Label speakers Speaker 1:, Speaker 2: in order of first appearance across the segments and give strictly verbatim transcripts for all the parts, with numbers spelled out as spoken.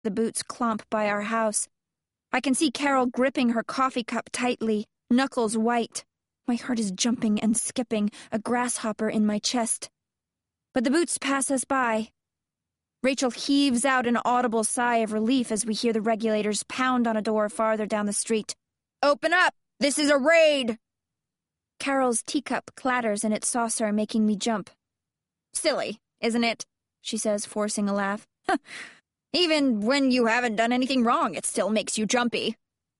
Speaker 1: The boots clomp by our house. I can see Carol gripping her coffee cup tightly, knuckles white. My heart is jumping and skipping, a grasshopper in my chest. But the boots pass us by. Rachel heaves out an audible sigh of relief as we hear the regulators pound on a door farther down the street. "Open up! This is a raid!" Carol's teacup clatters in its saucer, making me jump. "Silly, isn't it?" she says, forcing a laugh. "Even when you haven't done anything wrong, it still makes you jumpy."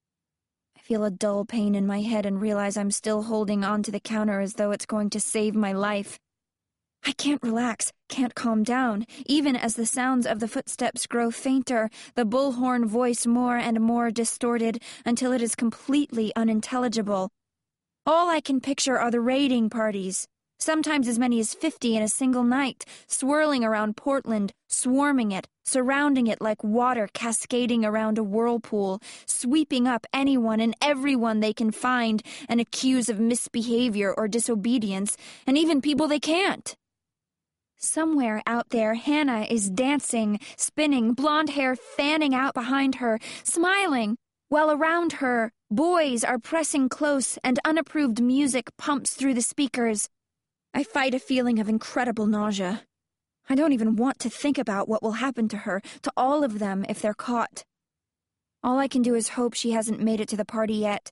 Speaker 1: I feel a dull pain in my head and realize I'm still holding on to the counter as though it's going to save my life. I can't relax, can't calm down, even as the sounds of the footsteps grow fainter, the bullhorn voice more and more distorted until it is completely unintelligible. All I can picture are the raiding parties, sometimes as many as fifty in a single night, swirling around Portland, swarming it, surrounding it like water cascading around a whirlpool, sweeping up anyone and everyone they can find and accuse of misbehavior or disobedience, and even people they can't. Somewhere out there, Hannah is dancing, spinning, blonde hair fanning out behind her, smiling, while around her, boys are pressing close and unapproved music pumps through the speakers. I fight a feeling of incredible nausea. I don't even want to think about what will happen to her, to all of them, if they're caught. All I can do is hope she hasn't made it to the party yet.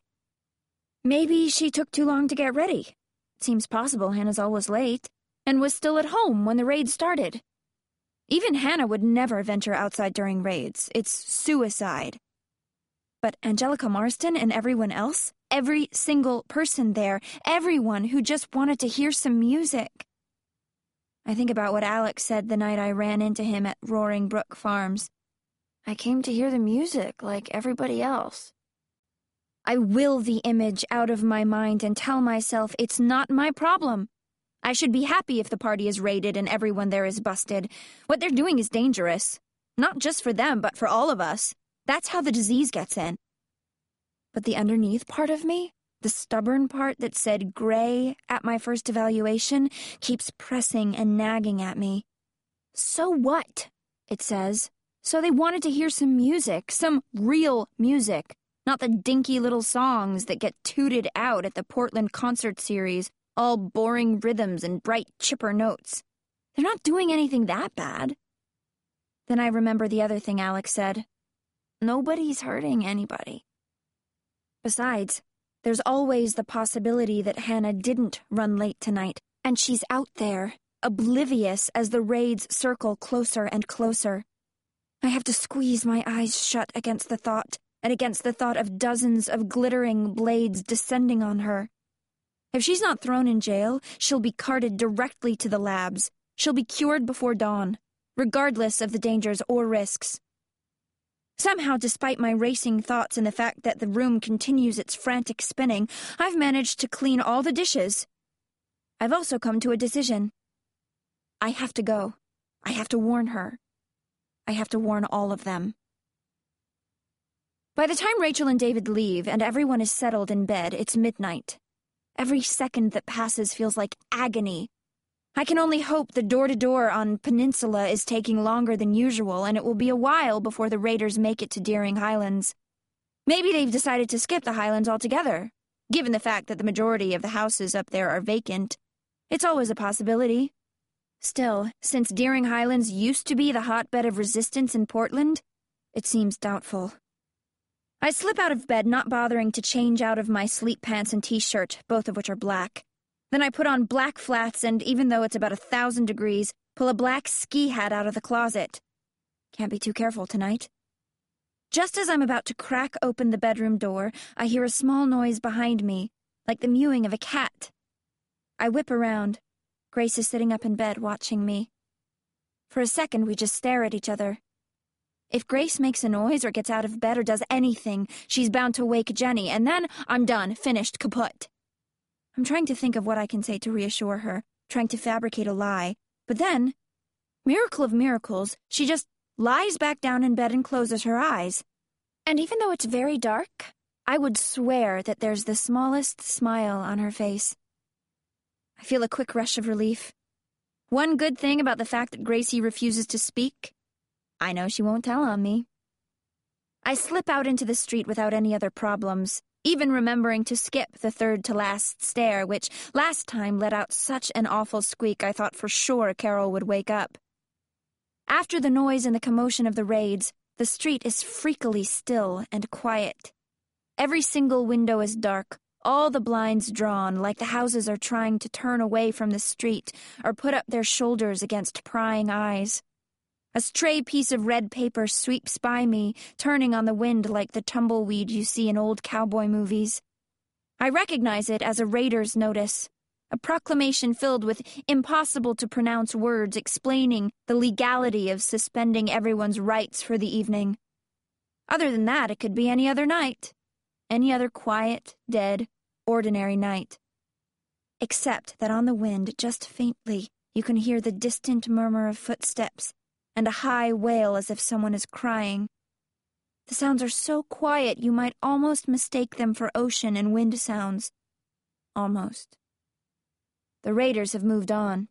Speaker 1: Maybe she took too long to get ready. It seems possible Hannah's always late, and was still at home when the raid started. Even Hannah would never venture outside during raids. It's suicide. But Angelica Marston and everyone else, every single person there, everyone who just wanted to hear some music. I think about what Alex said the night I ran into him at Roaring Brook Farms. I came to hear the music like everybody else. I will the image out of my mind and tell myself it's not my problem. I should be happy if the party is raided and everyone there is busted. What they're doing is dangerous. Not just for them, but for all of us. That's how the disease gets in. But the underneath part of me, the stubborn part that said gray at my first evaluation, keeps pressing and nagging at me. So what? It says. So they wanted to hear some music, some real music, not the dinky little songs that get tooted out at the Portland concert series, all boring rhythms and bright chipper notes. They're not doing anything that bad. Then I remember the other thing Alex said. Nobody's hurting anybody. Besides, there's always the possibility that Hannah didn't run late tonight, and she's out there, oblivious as the raids circle closer and closer. I have to squeeze my eyes shut against the thought, and against the thought of dozens of glittering blades descending on her. If she's not thrown in jail, she'll be carted directly to the labs. She'll be cured before dawn, regardless of the dangers or risks. Somehow, despite my racing thoughts and the fact that the room continues its frantic spinning, I've managed to clean all the dishes. I've also come to a decision. I have to go. I have to warn her. I have to warn all of them. By the time Rachel and David leave and everyone is settled in bed, it's midnight. Every second that passes feels like agony. I can only hope the door-to-door on Peninsula is taking longer than usual, and it will be a while before the raiders make it to Deering Highlands. Maybe they've decided to skip the Highlands altogether, given the fact that the majority of the houses up there are vacant. It's always a possibility. Still, since Deering Highlands used to be the hotbed of resistance in Portland, it seems doubtful. I slip out of bed, not bothering to change out of my sleep pants and t-shirt, both of which are black. Then I put on black flats and, even though it's about a thousand degrees, pull a black ski hat out of the closet. Can't be too careful tonight. Just as I'm about to crack open the bedroom door, I hear a small noise behind me, like the mewing of a cat. I whip around. Grace is sitting up in bed watching me. For a second, we just stare at each other. If Grace makes a noise or gets out of bed or does anything, she's bound to wake Jenny, and then I'm done, finished, kaput. I'm trying to think of what I can say to reassure her, trying to fabricate a lie, but then, miracle of miracles, she just lies back down in bed and closes her eyes. And even though it's very dark, I would swear that there's the smallest smile on her face. I feel a quick rush of relief. One good thing about the fact that Gracie refuses to speak, I know she won't tell on me. I slip out into the street without any other problems, even remembering to skip the third-to-last stair, which last time let out such an awful squeak I thought for sure Carol would wake up. After the noise and the commotion of the raids, the street is freakily still and quiet. Every single window is dark, all the blinds drawn, like the houses are trying to turn away from the street or put up their shoulders against prying eyes. A stray piece of red paper sweeps by me, turning on the wind like the tumbleweed you see in old cowboy movies. I recognize it as a raider's notice, a proclamation filled with impossible-to-pronounce words explaining the legality of suspending everyone's rights for the evening. Other than that, it could be any other night, any other quiet, dead, ordinary night. Except that on the wind, just faintly, you can hear the distant murmur of footsteps, and a high wail as if someone is crying. The sounds are so quiet you might almost mistake them for ocean and wind sounds. Almost. The raiders have moved on.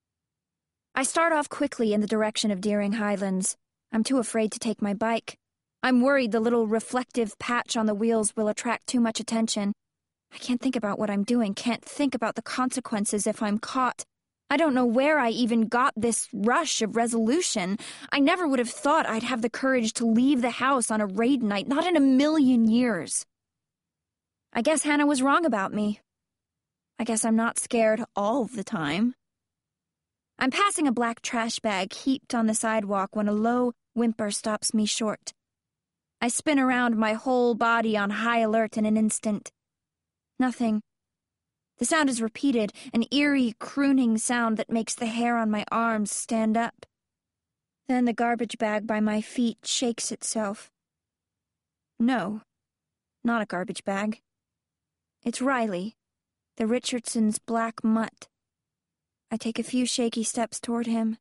Speaker 1: I start off quickly in the direction of Deering Highlands. I'm too afraid to take my bike. I'm worried the little reflective patch on the wheels will attract too much attention. I can't think about what I'm doing, can't think about the consequences if I'm caught. I don't know where I even got this rush of resolution. I never would have thought I'd have the courage to leave the house on a raid night, not in a million years. I guess Hannah was wrong about me. I guess I'm not scared all the time. I'm passing a black trash bag heaped on the sidewalk when a low whimper stops me short. I spin around, my whole body on high alert in an instant. Nothing. The sound is repeated, an eerie, crooning sound that makes the hair on my arms stand up. Then the garbage bag by my feet shakes itself. No, not a garbage bag. It's Riley, the Richardson's black mutt. I take a few shaky steps toward him.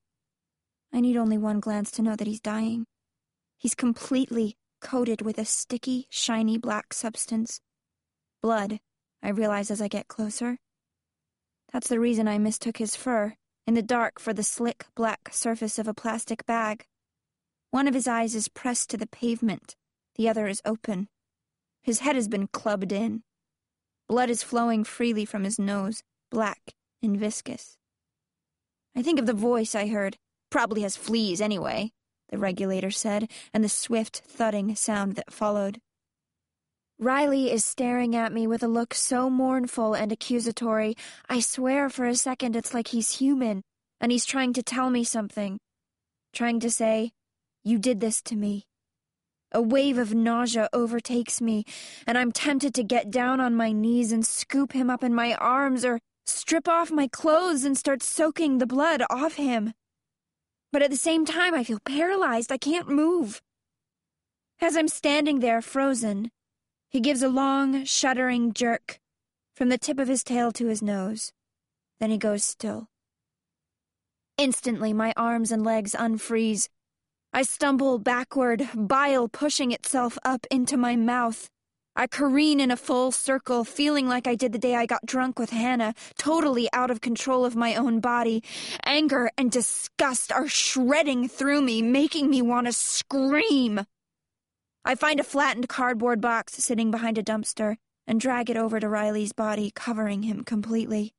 Speaker 1: I need only one glance to know that he's dying. He's completely coated with a sticky, shiny black substance. Blood. I realize as I get closer. That's the reason I mistook his fur, in the dark, for the slick, black surface of a plastic bag. One of his eyes is pressed to the pavement, the other is open. His head has been clubbed in. Blood is flowing freely from his nose, black and viscous. I think of the voice I heard. Probably has fleas anyway, the regulator said, and the swift, thudding sound that followed. Riley is staring at me with a look so mournful and accusatory, I swear for a second it's like he's human, and he's trying to tell me something. Trying to say, "You did this to me." A wave of nausea overtakes me, and I'm tempted to get down on my knees and scoop him up in my arms or strip off my clothes and start soaking the blood off him. But at the same time, I feel paralyzed. I can't move. As I'm standing there, frozen, he gives a long, shuddering jerk from the tip of his tail to his nose. Then he goes still. Instantly, my arms and legs unfreeze. I stumble backward, bile pushing itself up into my mouth. I careen in a full circle, feeling like I did the day I got drunk with Hannah, totally out of control of my own body. Anger and disgust are shredding through me, making me want to scream. I find a flattened cardboard box sitting behind a dumpster and drag it over to Riley's body, covering him completely.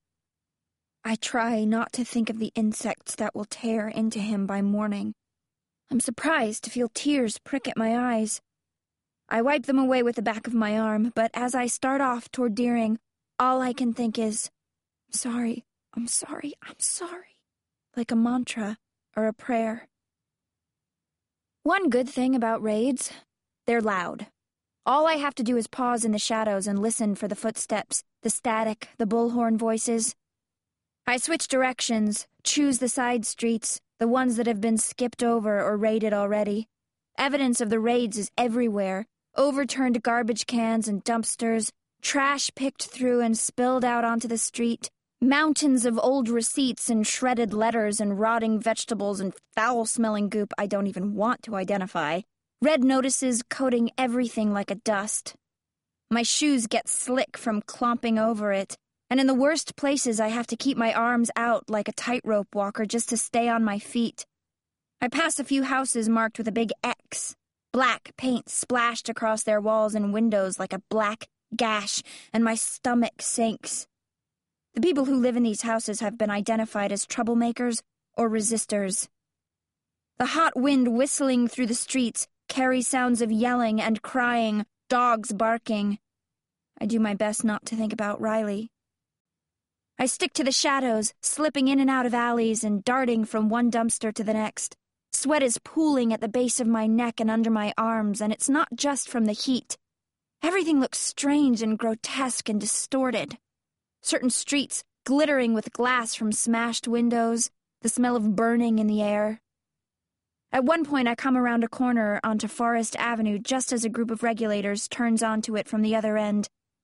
Speaker 1: I try not to think of the insects that will tear into him by morning. I'm surprised to feel tears prick at my eyes. I wipe them away with the back of my arm, but as I start off toward Deering, all I can think is, I'm sorry, I'm sorry, I'm sorry, like a mantra or a prayer. One good thing about raids, they're loud. All I have to do is pause in the shadows and listen for the footsteps, the static, the bullhorn voices. I switch directions, choose the side streets, the ones that have been skipped over or raided already. Evidence of the raids is everywhere. Overturned garbage cans and dumpsters, trash picked through and spilled out onto the street, mountains of old receipts and shredded letters and rotting vegetables and foul-smelling goop I don't even want to identify. Red notices coating everything like a dust. My shoes get slick from clomping over it, and in the worst places I have to keep my arms out like a tightrope walker just to stay on my feet. I pass a few houses marked with a big X. Black paint splashed across their walls and windows like a black gash, and my stomach sinks. The people who live in these houses have been identified as troublemakers or resistors. The hot wind whistling through the streets carries sounds of yelling and crying, dogs barking. I do my best not to think about Riley. I stick to the shadows, slipping in and out of alleys and darting from one dumpster to the next. Sweat is pooling at the base of my neck and under my arms, and it's not just from the heat. Everything looks strange and grotesque and distorted. Certain streets glittering with glass from smashed windows, the smell of burning in the air. At one point, I come around a corner onto Forest Avenue just as a group of regulators turns onto it from the other end.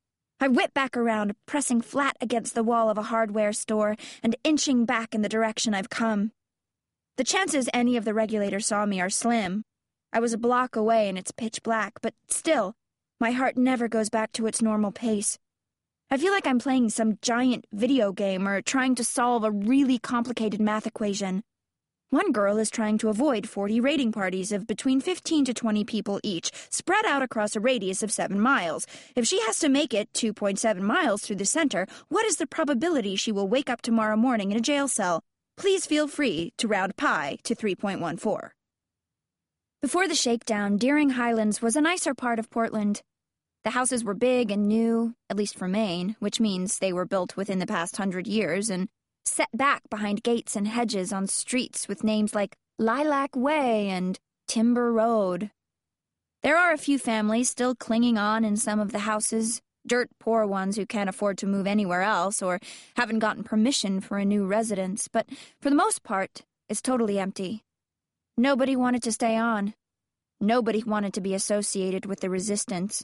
Speaker 1: I whip back around, pressing flat against the wall of a hardware store and inching back in the direction I've come. The chances any of the regulators saw me are slim. I was a block away and it's pitch black, but still, my heart never goes back to its normal pace. I feel like I'm playing some giant video game or trying to solve a really complicated math equation. One girl is trying to avoid forty raiding parties of between fifteen to twenty people each, spread out across a radius of seven miles. If she has to make it two point seven miles through the center, what is the probability she will wake up tomorrow morning in a jail cell? Please feel free to round pi to three point one four. Before the shakedown, Deering Highlands was a nicer part of Portland. The houses were big and new, at least for Maine, which means they were built within the past hundred years, and set back behind gates and hedges on streets with names like Lilac Way and Timber Road. There are a few families still clinging on in some of the houses, dirt poor ones who can't afford to move anywhere else or haven't gotten permission for a new residence, but for the most part, it's totally empty. Nobody wanted to stay on. Nobody wanted to be associated with the resistance.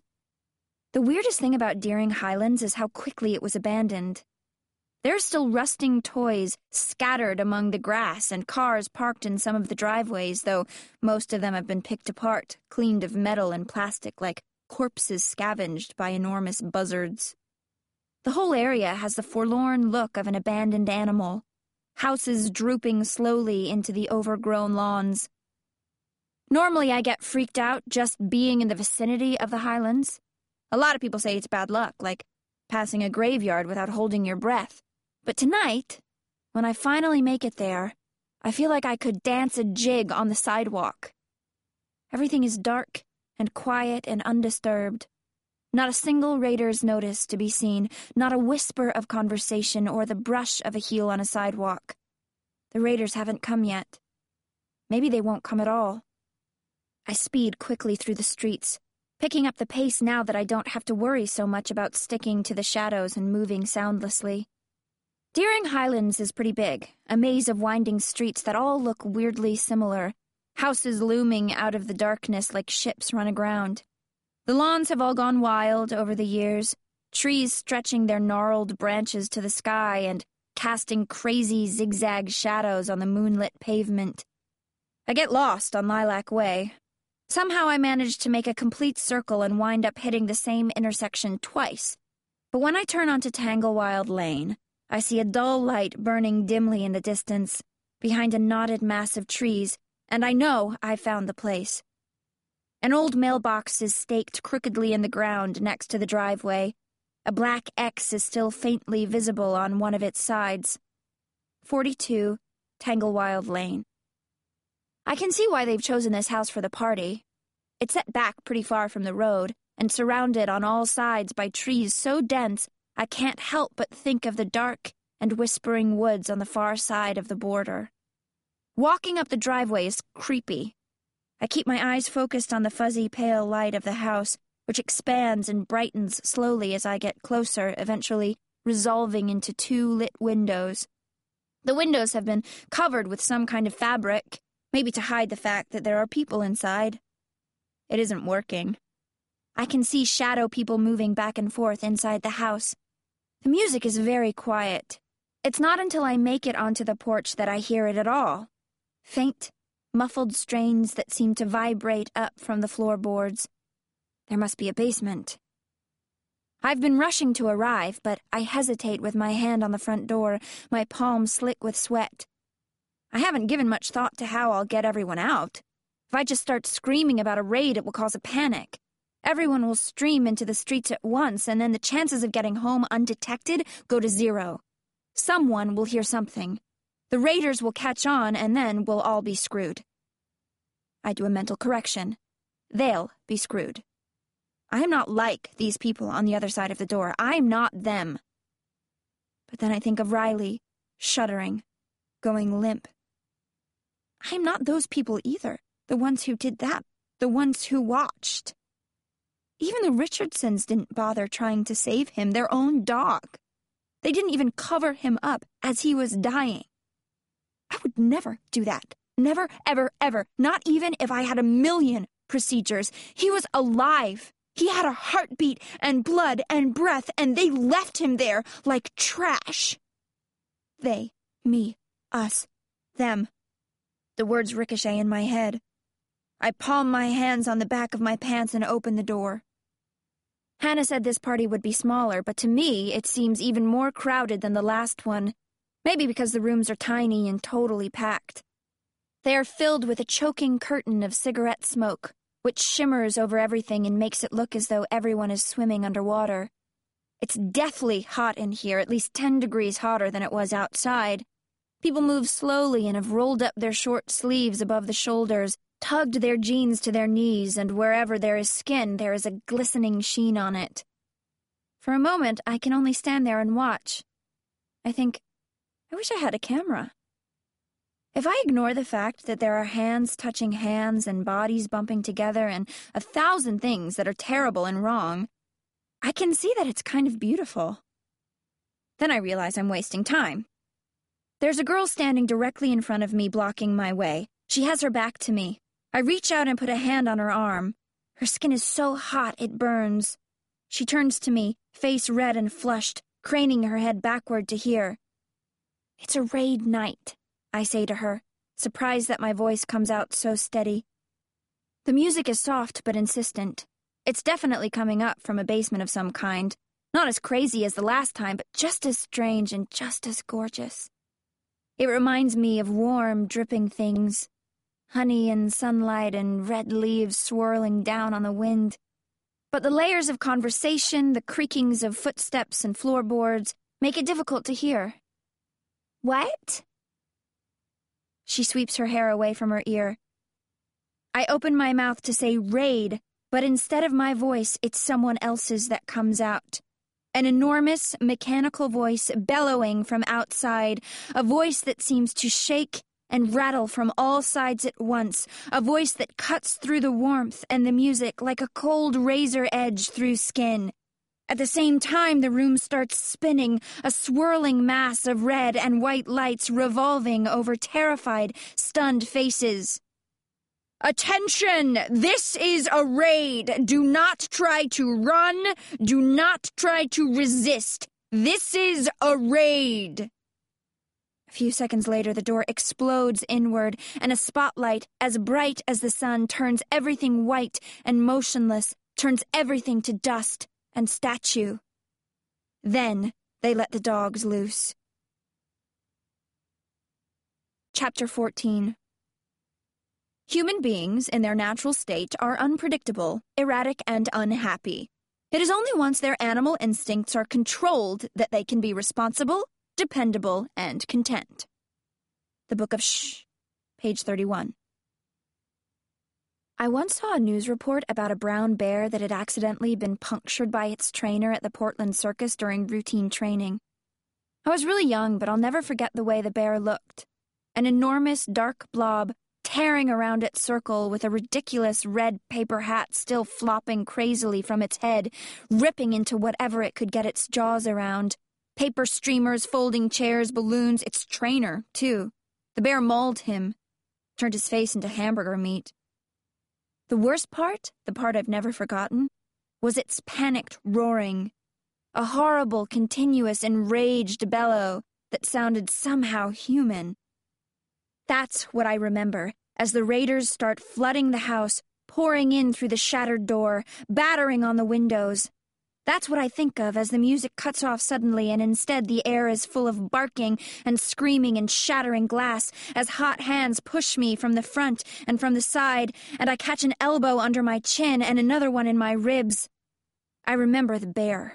Speaker 1: The weirdest thing about Deering Highlands is how quickly it was abandoned. There are still rusting toys scattered among the grass and cars parked in some of the driveways, though most of them have been picked apart, cleaned of metal and plastic like corpses scavenged by enormous buzzards. The whole area has the forlorn look of an abandoned animal, houses drooping slowly into the overgrown lawns. Normally I get freaked out just being in the vicinity of the Highlands. A lot of people say it's bad luck, like passing a graveyard without holding your breath. But tonight, when I finally make it there, I feel like I could dance a jig on the sidewalk. Everything is dark and quiet and undisturbed. Not a single raider's notice to be seen, not a whisper of conversation or the brush of a heel on a sidewalk. The raiders haven't come yet. Maybe they won't come at all. I speed quickly through the streets, picking up the pace now that I don't have to worry so much about sticking to the shadows and moving soundlessly. Deering Highlands is pretty big, a maze of winding streets that all look weirdly similar, houses looming out of the darkness like ships run aground. The lawns have all gone wild over the years, trees stretching their gnarled branches to the sky and casting crazy zigzag shadows on the moonlit pavement. I get lost on Lilac Way. Somehow I manage to make a complete circle and wind up hitting the same intersection twice. But when I turn onto Tanglewild Lane, I see a dull light burning dimly in the distance, behind a knotted mass of trees, and I know I've found the place. An old mailbox is staked crookedly in the ground next to the driveway. A black X is still faintly visible on one of its sides. forty-two, Tanglewild Lane. I can see why they've chosen this house for the party. It's set back pretty far from the road, and surrounded on all sides by trees so dense I can't help but think of the dark and whispering woods on the far side of the border. Walking up the driveway is creepy. I keep my eyes focused on the fuzzy pale light of the house, which expands and brightens slowly as I get closer, eventually resolving into two lit windows. The windows have been covered with some kind of fabric, maybe to hide the fact that there are people inside. It isn't working. I can see shadow people moving back and forth inside the house. The music is very quiet. It's not until I make it onto the porch that I hear it at all. Faint, muffled strains that seem to vibrate up from the floorboards. There must be a basement. I've been rushing to arrive, but I hesitate with my hand on the front door, my palm slick with sweat. I haven't given much thought to how I'll get everyone out. If I just start screaming about a raid, it will cause a panic. Everyone will stream into the streets at once, and then the chances of getting home undetected go to zero. Someone will hear something. The raiders will catch on, and then we'll all be screwed. I do a mental correction. They'll be screwed. I am not like these people on the other side of the door. I am not them. But then I think of Riley, shuddering, going limp. I am not those people either, the ones who did that, the ones who watched. Even the Richardsons didn't bother trying to save him, their own dog. They didn't even cover him up as he was dying. I would never do that. Never, ever, ever. Not even if I had a million procedures. He was alive. He had a heartbeat and blood and breath, and they left him there like trash. They, me, us, them. The words ricochet in my head. I palm my hands on the back of my pants and open the door. Hannah said this party would be smaller, but to me it seems even more crowded than the last one. Maybe because the rooms are tiny and totally packed. They are filled with a choking curtain of cigarette smoke, which shimmers over everything and makes it look as though everyone is swimming underwater. It's deathly hot in here, at least ten degrees hotter than it was outside. People move slowly and have rolled up their short sleeves above the shoulders, tugged their jeans to their knees, and wherever there is skin, there is a glistening sheen on it. For a moment, I can only stand there and watch. I think, I wish I had a camera. If I ignore the fact that there are hands touching hands and bodies bumping together and a thousand things that are terrible and wrong, I can see that it's kind of beautiful. Then I realize I'm wasting time. There's a girl standing directly in front of me, blocking my way. She has her back to me. I reach out and put a hand on her arm. Her skin is so hot it burns. She turns to me, face red and flushed, craning her head backward to hear. "It's a raid night," I say to her, surprised that my voice comes out so steady. The music is soft but insistent. It's definitely coming up from a basement of some kind. Not as crazy as the last time, but just as strange and just as gorgeous. It reminds me of warm, dripping things. Honey and sunlight and red leaves swirling down on the wind. But the layers of conversation, the creakings of footsteps and floorboards, make it difficult to hear. "What?" She sweeps her hair away from her ear. I open my mouth to say raid, but instead of my voice, it's someone else's that comes out. An enormous, mechanical voice bellowing from outside, a voice that seems to shake and rattle from all sides at once, a voice that cuts through the warmth and the music like a cold razor edge through skin. At the same time, the room starts spinning, a swirling mass of red and white lights revolving over terrified, stunned faces. "Attention! This is a raid! Do not try to run! Do not try to resist! This is a raid!" A few seconds later, the door explodes inward, and a spotlight, as bright as the sun, turns everything white and motionless, turns everything to dust and statue. Then they let the dogs loose. Chapter fourteen. Human beings, in their natural state, are unpredictable, erratic, and unhappy. It is only once their animal instincts are controlled that they can be responsible, dependable, and content. The Book of Shh, page thirty-one. I once saw a news report about a brown bear that had accidentally been punctured by its trainer at the Portland Circus during routine training. I was really young, but I'll never forget the way the bear looked. An enormous dark blob tearing around its circle with a ridiculous red paper hat still flopping crazily from its head, ripping into whatever it could get its jaws around. Paper streamers, folding chairs, balloons, its trainer, too. The bear mauled him, turned his face into hamburger meat. The worst part, the part I've never forgotten, was its panicked roaring. A horrible, continuous, enraged bellow that sounded somehow human. That's what I remember, as the raiders start flooding the house, pouring in through the shattered door, battering on the windows. That's what I think of as the music cuts off suddenly and instead the air is full of barking and screaming and shattering glass as hot hands push me from the front and from the side and I catch an elbow under my chin and another one in my ribs. I remember the bear.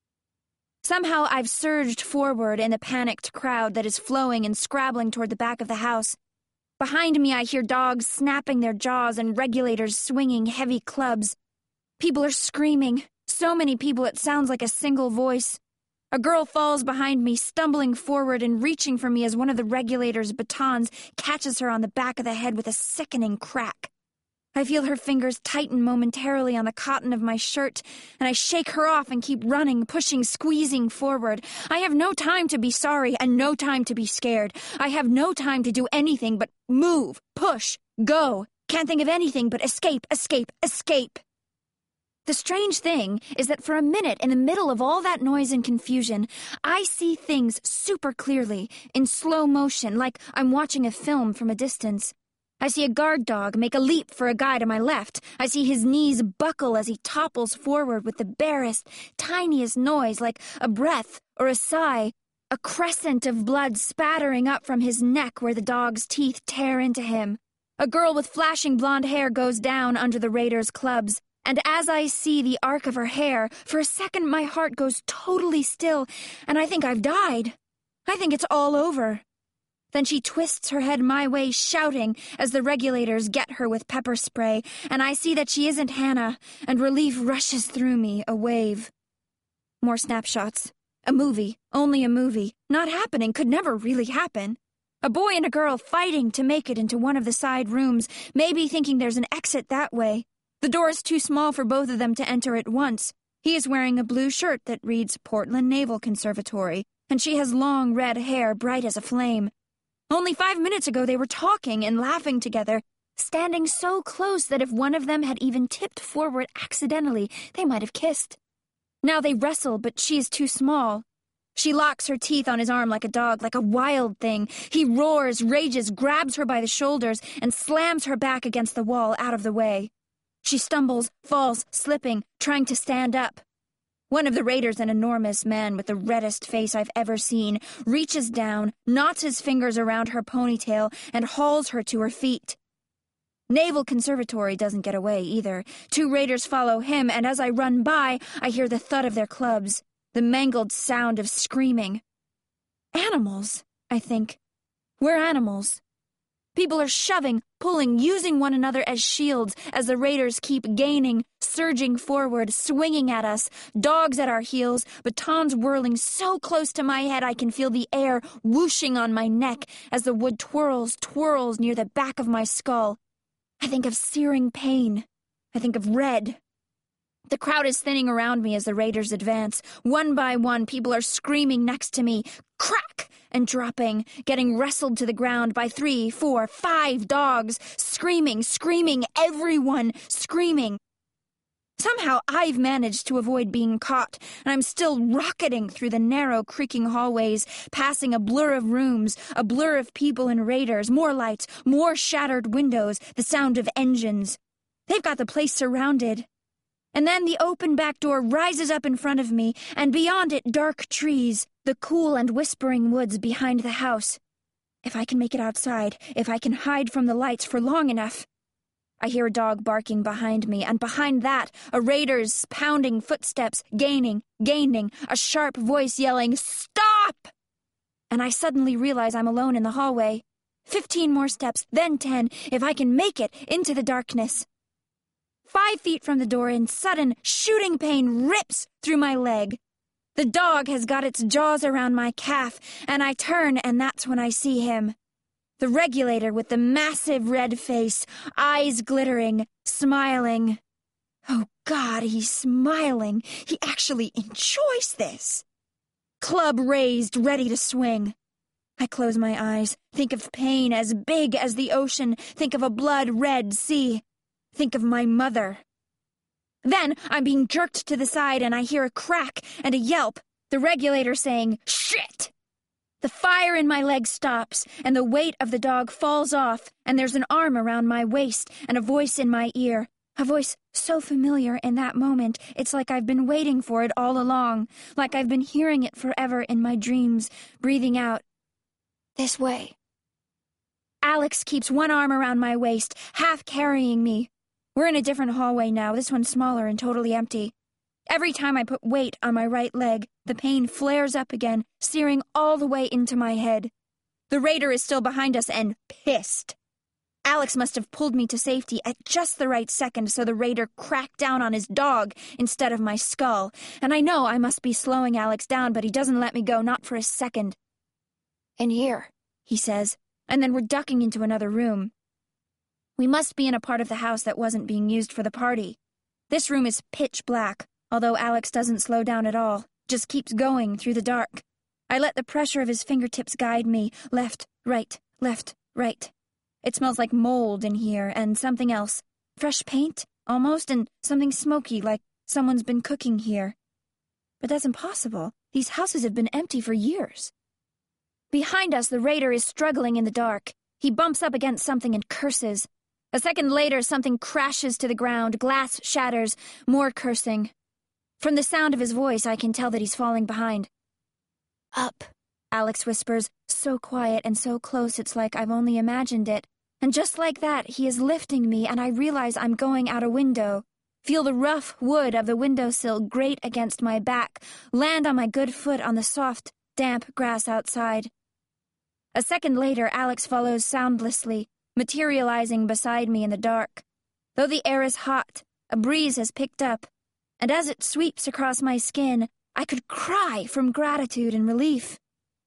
Speaker 1: Somehow I've surged forward in the panicked crowd that is flowing and scrabbling toward the back of the house. Behind me I hear dogs snapping their jaws and regulators swinging heavy clubs. People are screaming. So many people it sounds like a single voice. A girl falls behind me, stumbling forward and reaching for me as one of the regulator's batons catches her on the back of the head with a sickening crack. I feel her fingers tighten momentarily on the cotton of my shirt, and I shake her off and keep running, pushing, squeezing forward. I have no time to be sorry and no time to be scared. I have no time to do anything but move, push, go. Can't think of anything but escape, escape, escape. The strange thing is that for a minute in the middle of all that noise and confusion, I see things super clearly, in slow motion, like I'm watching a film from a distance. I see a guard dog make a leap for a guy to my left. I see his knees buckle as he topples forward with the barest, tiniest noise, like a breath or a sigh, a crescent of blood spattering up from his neck where the dog's teeth tear into him. A girl with flashing blonde hair goes down under the raider's clubs. And as I see the arc of her hair, for a second my heart goes totally still, and I think I've died. I think it's all over. Then she twists her head my way, shouting, as the regulators get her with pepper spray, and I see that she isn't Hannah, and relief rushes through me, a wave. More snapshots. A movie. Only a movie. Not happening. Could never really happen. A boy and a girl fighting to make it into one of the side rooms, maybe thinking there's an exit that way. The door is too small for both of them to enter at once. He is wearing a blue shirt that reads Portland Naval Conservatory, and she has long red hair bright as a flame. Only five minutes ago they were talking and laughing together, standing so close that if one of them had even tipped forward accidentally, they might have kissed. Now they wrestle, but she is too small. She locks her teeth on his arm like a dog, like a wild thing. He roars, rages, grabs her by the shoulders, and slams her back against the wall out of the way. She stumbles, falls, slipping, trying to stand up. One of the raiders, an enormous man with the reddest face I've ever seen, reaches down, knots his fingers around her ponytail, and hauls her to her feet. Naval Conservatory doesn't get away either. Two raiders follow him, and as I run by, I hear the thud of their clubs, the mangled sound of screaming. Animals, I think. We're animals. People are shoving, pulling, using one another as shields as the raiders keep gaining, surging forward, swinging at us, dogs at our heels, batons whirling so close to my head I can feel the air whooshing on my neck as the wood twirls, twirls near the back of my skull. I think of searing pain. I think of red. The crowd is thinning around me as the raiders advance. One by one, people are screaming next to me, crack, and dropping, getting wrestled to the ground by three, four, five dogs, screaming, screaming, everyone screaming. Somehow I've managed to avoid being caught, and I'm still rocketing through the narrow, creaking hallways, passing a blur of rooms, a blur of people and raiders, more lights, more shattered windows, the sound of engines. They've got the place surrounded. And then the open back door rises up in front of me, and beyond it dark trees, the cool and whispering woods behind the house. If I can make it outside, if I can hide from the lights for long enough. I hear a dog barking behind me, and behind that, a raider's pounding footsteps, gaining, gaining, a sharp voice yelling, "Stop!" And I suddenly realize I'm alone in the hallway. Fifteen more steps, then ten, if I can make it into the darkness. Five feet from the door, and sudden, shooting pain rips through my leg. The dog has got its jaws around my calf, and I turn, and that's when I see him. The regulator with the massive red face, eyes glittering, smiling. Oh, God, he's smiling. He actually enjoys this. Club raised, ready to swing. I close my eyes, think of pain as big as the ocean, think of a blood-red sea. Think of my mother. Then I'm being jerked to the side and I hear a crack and a yelp, the regulator saying, "Shit!" The fire in my leg stops and the weight of the dog falls off and there's an arm around my waist and a voice in my ear. A voice so familiar in that moment, it's like I've been waiting for it all along, like I've been hearing it forever in my dreams, breathing out, "This way." Alex keeps one arm around my waist, half carrying me. We're in a different hallway now, this one's smaller and totally empty. Every time I put weight on my right leg, the pain flares up again, searing all the way into my head. The raider is still behind us and pissed. Alex must have pulled me to safety at just the right second so the raider cracked down on his dog instead of my skull, and I know I must be slowing Alex down, but he doesn't let me go, not for a second. "In here," he says, and then we're ducking into another room. We must be in a part of the house that wasn't being used for the party. This room is pitch black, although Alex doesn't slow down at all, just keeps going through the dark. I let the pressure of his fingertips guide me, left, right, left, right. It smells like mold in here, and something else. Fresh paint, almost, and something smoky, like someone's been cooking here. But that's impossible. These houses have been empty for years. Behind us, the raider is struggling in the dark. He bumps up against something and curses. A second later, something crashes to the ground, glass shatters, more cursing. From the sound of his voice, I can tell that he's falling behind. "Up," Alex whispers, so quiet and so close it's like I've only imagined it. And just like that, he is lifting me, and I realize I'm going out a window. Feel the rough wood of the windowsill grate against my back, land on my good foot on the soft, damp grass outside. A second later, Alex follows soundlessly, materializing beside me in the dark. Though the air is hot, a breeze has picked up, and as it sweeps across my skin, I could cry from gratitude and relief.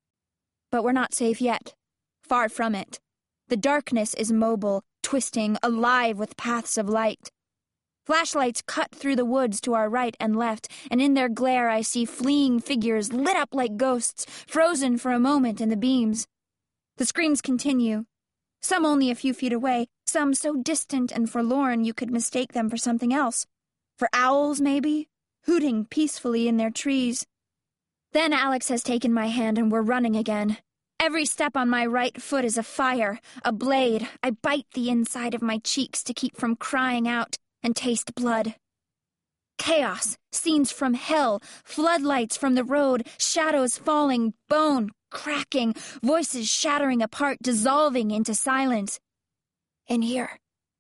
Speaker 1: But we're not safe yet. Far from it. The darkness is mobile, twisting, alive with paths of light. Flashlights cut through the woods to our right and left, and in their glare I see fleeing figures lit up like ghosts, frozen for a moment in the beams. The screams continue. Some only a few feet away, some so distant and forlorn you could mistake them for something else. For owls, maybe, hooting peacefully in their trees. Then Alex has taken my hand and we're running again. Every step on my right foot is a fire, a blade. I bite the inside of my cheeks to keep from crying out and taste blood. Chaos, scenes from hell, floodlights from the road, shadows falling, bone cracking, voices shattering apart, dissolving into silence. "In here."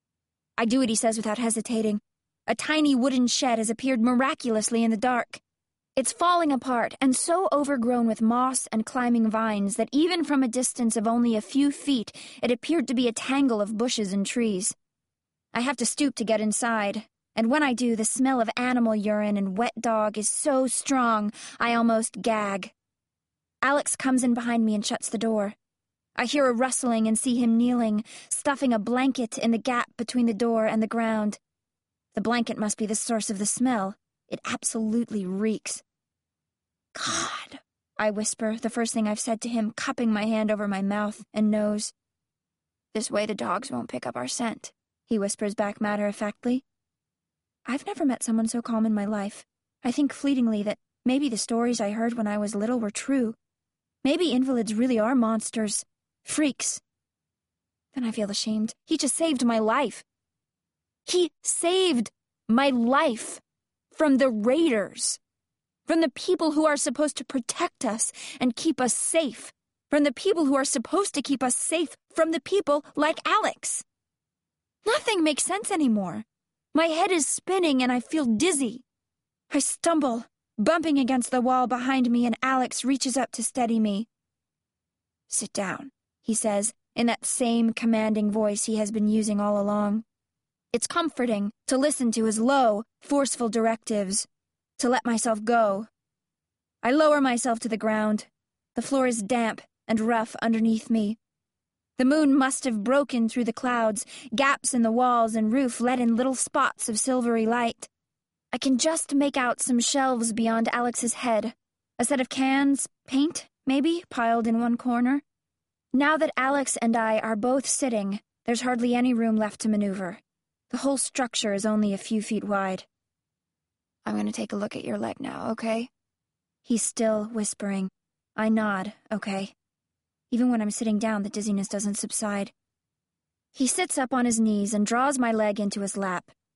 Speaker 1: I do what he says without hesitating. A tiny wooden shed has appeared miraculously in the dark. It's falling apart and so overgrown with moss and climbing vines that even from a distance of only a few feet, it appeared to be a tangle of bushes and trees. I have to stoop to get inside, and when I do, the smell of animal urine and wet dog is so strong, I almost gag. Alex comes in behind me and shuts the door. I hear a rustling and see him kneeling, stuffing a blanket in the gap between the door and the ground. The blanket must be the source of the smell. It absolutely reeks. "God," I whisper, the first thing I've said to him, cupping my hand over my mouth and nose. "This way the dogs won't pick up our scent," he whispers back matter-of-factly. I've never met someone so calm in my life. I think fleetingly that maybe the stories I heard when I was little were true. Maybe invalids really are monsters. Freaks. Then I feel ashamed. He just saved my life. He saved my life from the raiders. From the people who are supposed to protect us and keep us safe. From the people who are supposed to keep us safe from the people like Alex. Nothing makes sense anymore. My head is spinning and I feel dizzy. I stumble, bumping against the wall behind me, and Alex reaches up to steady me. "Sit down," he says, in that same commanding voice he has been using all along. It's comforting to listen to his low, forceful directives, to let myself go. I lower myself to the ground. The floor is damp and rough underneath me. The moon must have broken through the clouds, gaps in the walls and roof let in little spots of silvery light. I can just make out some shelves beyond Alex's head, a set of cans, paint, maybe, piled in one corner. Now that Alex and I are both sitting, there's hardly any room left to maneuver. The whole structure is only a few feet wide. "I'm going to take a look at your leg now, okay?" He's still whispering. I nod, okay. Even when I'm sitting down, the dizziness doesn't subside. He sits up on his knees and draws my leg into his lap.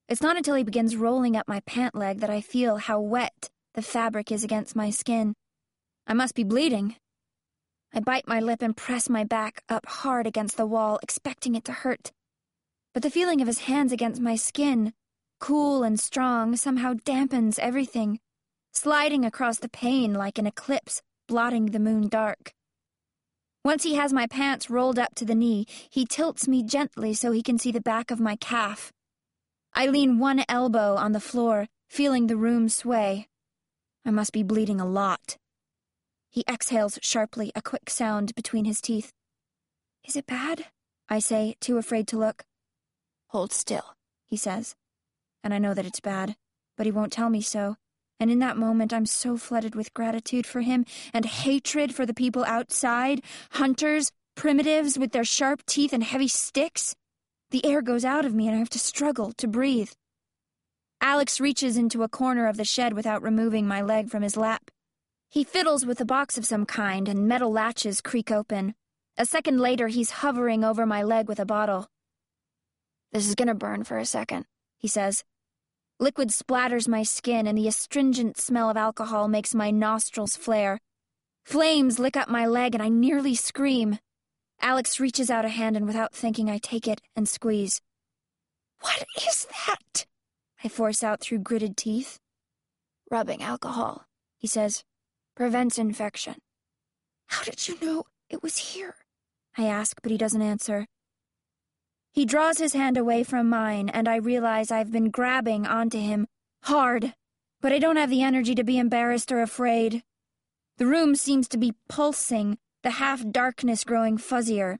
Speaker 1: It's not until he begins rolling up my pant leg that I feel how wet the fabric is against my skin. I must be bleeding. I bite my lip and press my back up hard against the wall, expecting it to hurt. But the feeling of his hands against my skin, cool and strong, somehow dampens everything, sliding across the pane like an eclipse, blotting the moon dark. Once he has my pants rolled up to the knee, he tilts me gently so he can see the back of my calf. I lean one elbow on the floor, feeling the room sway. I must be bleeding a lot. He exhales sharply, a quick sound between his teeth. Is it bad? I say, too afraid to look. Hold still, he says. And I know that it's bad, but he won't tell me so. And in that moment, I'm so flooded with gratitude for him and hatred for the people outside, hunters, primitives with their sharp teeth and heavy sticks. The air goes out of me and I have to struggle to breathe. Alex reaches into a corner of the shed without removing my leg from his lap. He fiddles with a box of some kind and metal latches creak open. A second later, he's hovering over my leg with a bottle. This is gonna burn for a second, he says. Liquid splatters my skin and the astringent smell of alcohol makes my nostrils flare. Flames lick up my leg and I nearly scream. Alex reaches out a hand and without thinking I take it and squeeze. What is that? I force out through gritted teeth. Rubbing alcohol, he says. Prevents infection. How did you know it was here? I ask, but he doesn't answer. He draws his hand away from mine, and I realize I've been grabbing onto him, hard, but I don't have the energy to be embarrassed or afraid. The room seems to be pulsing, the half-darkness growing fuzzier.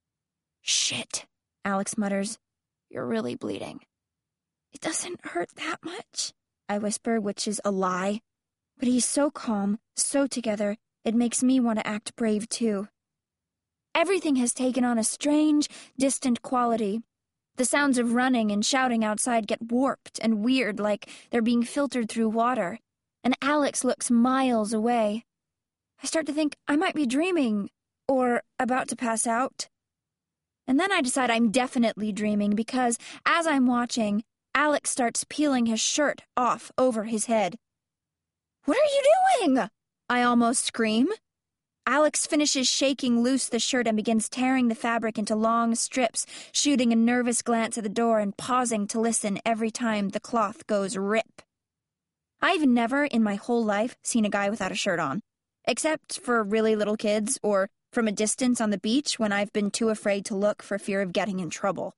Speaker 1: Shit, Alex mutters. You're really bleeding. It doesn't hurt that much, I whisper, which is a lie. But he's so calm, so together, it makes me want to act brave too. Everything has taken on a strange, distant quality. The sounds of running and shouting outside get warped and weird like they're being filtered through water, and Alex looks miles away. I start to think I might be dreaming, or about to pass out. And then I decide I'm definitely dreaming because, as I'm watching, Alex starts peeling his shirt off over his head. What are you doing? I almost scream. Alex finishes shaking loose the shirt and begins tearing the fabric into long strips, shooting a nervous glance at the door and pausing to listen every time the cloth goes rip. I've never in my whole life seen a guy without a shirt on, except for really little kids or from a distance on the beach when I've been too afraid to look for fear of getting in trouble.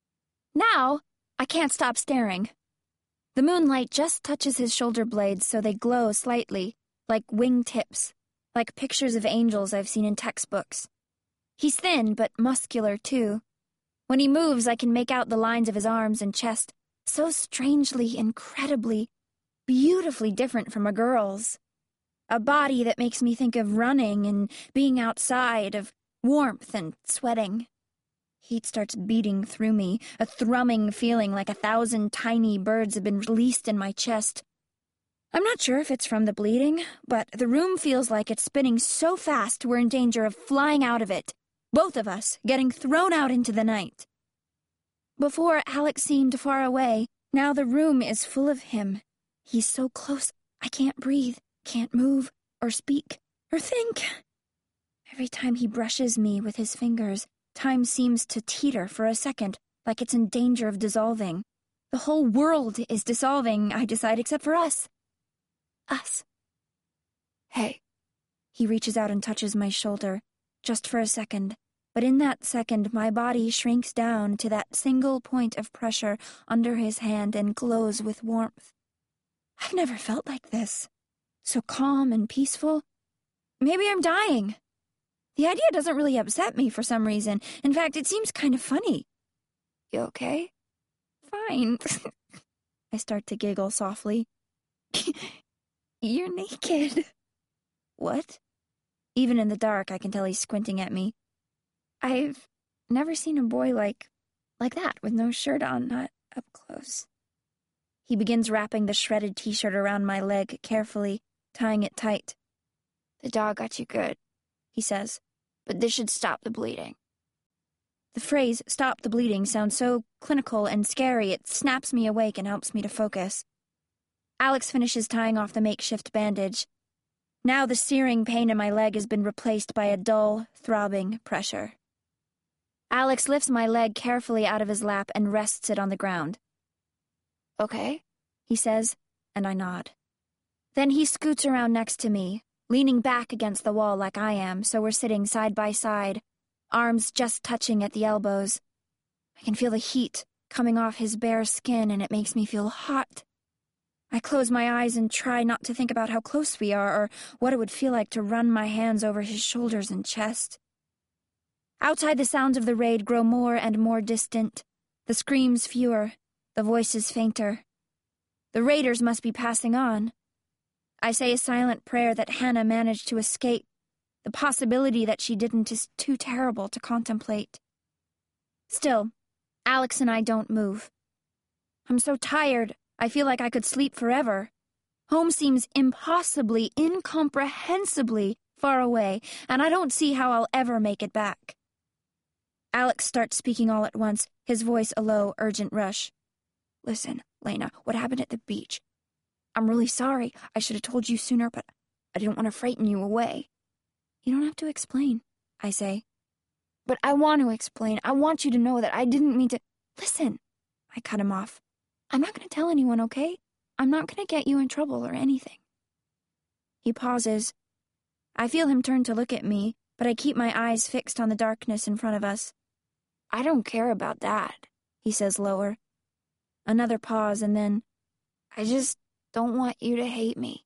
Speaker 1: Now, I can't stop staring. The moonlight just touches his shoulder blades so they glow slightly, like wingtips, like pictures of angels I've seen in textbooks. He's thin, but muscular, too. When he moves, I can make out the lines of his arms and chest, so strangely, incredibly, beautifully different from a girl's. A body that makes me think of running and being outside, of warmth and sweating. Heat starts beating through me, a thrumming feeling like a thousand tiny birds have been released in my chest. I'm not sure if it's from the bleeding, but the room feels like it's spinning so fast we're in danger of flying out of it, both of us getting thrown out into the night. Before, Alex seemed far away. Now the room is full of him. He's so close, I can't breathe, can't move, or speak, or think. Every time he brushes me with his fingers, time seems to teeter for a second, like it's in danger of dissolving. The whole world is dissolving, I decide, except for us. Us. Hey. He reaches out and touches my shoulder, just for a second. But in that second, my body shrinks down to that single point of pressure under his hand and glows with warmth. I've never felt like this. So calm and peaceful. Maybe I'm dying. The idea doesn't really upset me for some reason. In fact, it seems kind of funny. You okay? Fine. I start to giggle softly. You're naked. What? Even in the dark, I can tell he's squinting at me. I've never seen a boy like, like that, with no shirt on, not up close. He begins wrapping the shredded t-shirt around my leg carefully, tying it tight. The dog got you good, he says, but this should stop the bleeding. The phrase, "stop the bleeding," sounds so clinical and scary it snaps me awake and helps me to focus. Alex finishes tying off the makeshift bandage. Now the searing pain in my leg has been replaced by a dull, throbbing pressure. Alex lifts my leg carefully out of his lap and rests it on the ground. "Okay," he says, and I nod. Then he scoots around next to me, leaning back against the wall like I am, so we're sitting side by side, arms just touching at the elbows. I can feel the heat coming off his bare skin, and it makes me feel hot. I close my eyes and try not to think about how close we are or what it would feel like to run my hands over his shoulders and chest. Outside, the sounds of the raid grow more and more distant, the screams fewer, the voices fainter. The raiders must be passing on. I say a silent prayer that Hannah managed to escape. The possibility that she didn't is too terrible to contemplate. Still, Alex and I don't move. I'm so tired, I feel like I could sleep forever. Home seems impossibly, incomprehensibly far away, and I don't see how I'll ever make it back. Alex starts speaking all at once, his voice a low, urgent rush. "Listen, Lena, what happened at the beach? I'm really sorry. I should have told you sooner, but I didn't want to frighten you away." "You don't have to explain," I say. "But I want to explain. I want you to know that I didn't mean to—" "Listen," I cut him off. "I'm not going to tell anyone, okay? I'm not going to get you in trouble or anything." He pauses. I feel him turn to look at me, but I keep my eyes fixed on the darkness in front of us. "I don't care about that," he says lower. Another pause, and then, "I just don't want you to hate me."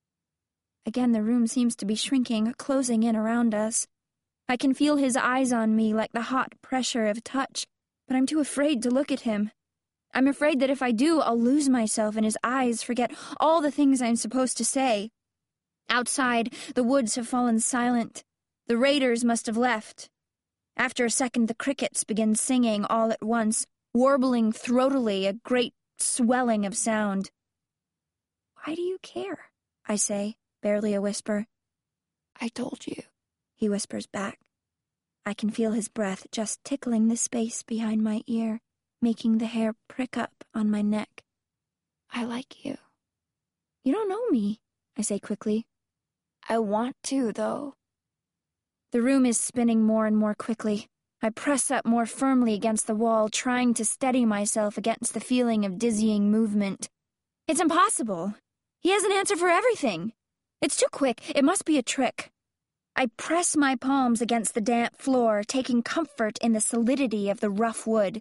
Speaker 1: Again, the room seems to be shrinking, closing in around us. I can feel his eyes on me like the hot pressure of touch, but I'm too afraid to look at him. I'm afraid that if I do, I'll lose myself in his eyes, forget all the things I'm supposed to say. Outside, the woods have fallen silent. The raiders must have left. After a second, the crickets begin singing all at once, warbling throatily, a great swelling of sound. "Why do you care?" I say, barely a whisper. "I told you," he whispers back. I can feel his breath just tickling the space behind my ear, making the hair prick up on my neck. "I like you." "You don't know me," I say quickly. "I want to, though." The room is spinning more and more quickly. I press up more firmly against the wall, trying to steady myself against the feeling of dizzying movement. It's impossible. He has an answer for everything. It's too quick. It must be a trick. I press my palms against the damp floor, taking comfort in the solidity of the rough wood.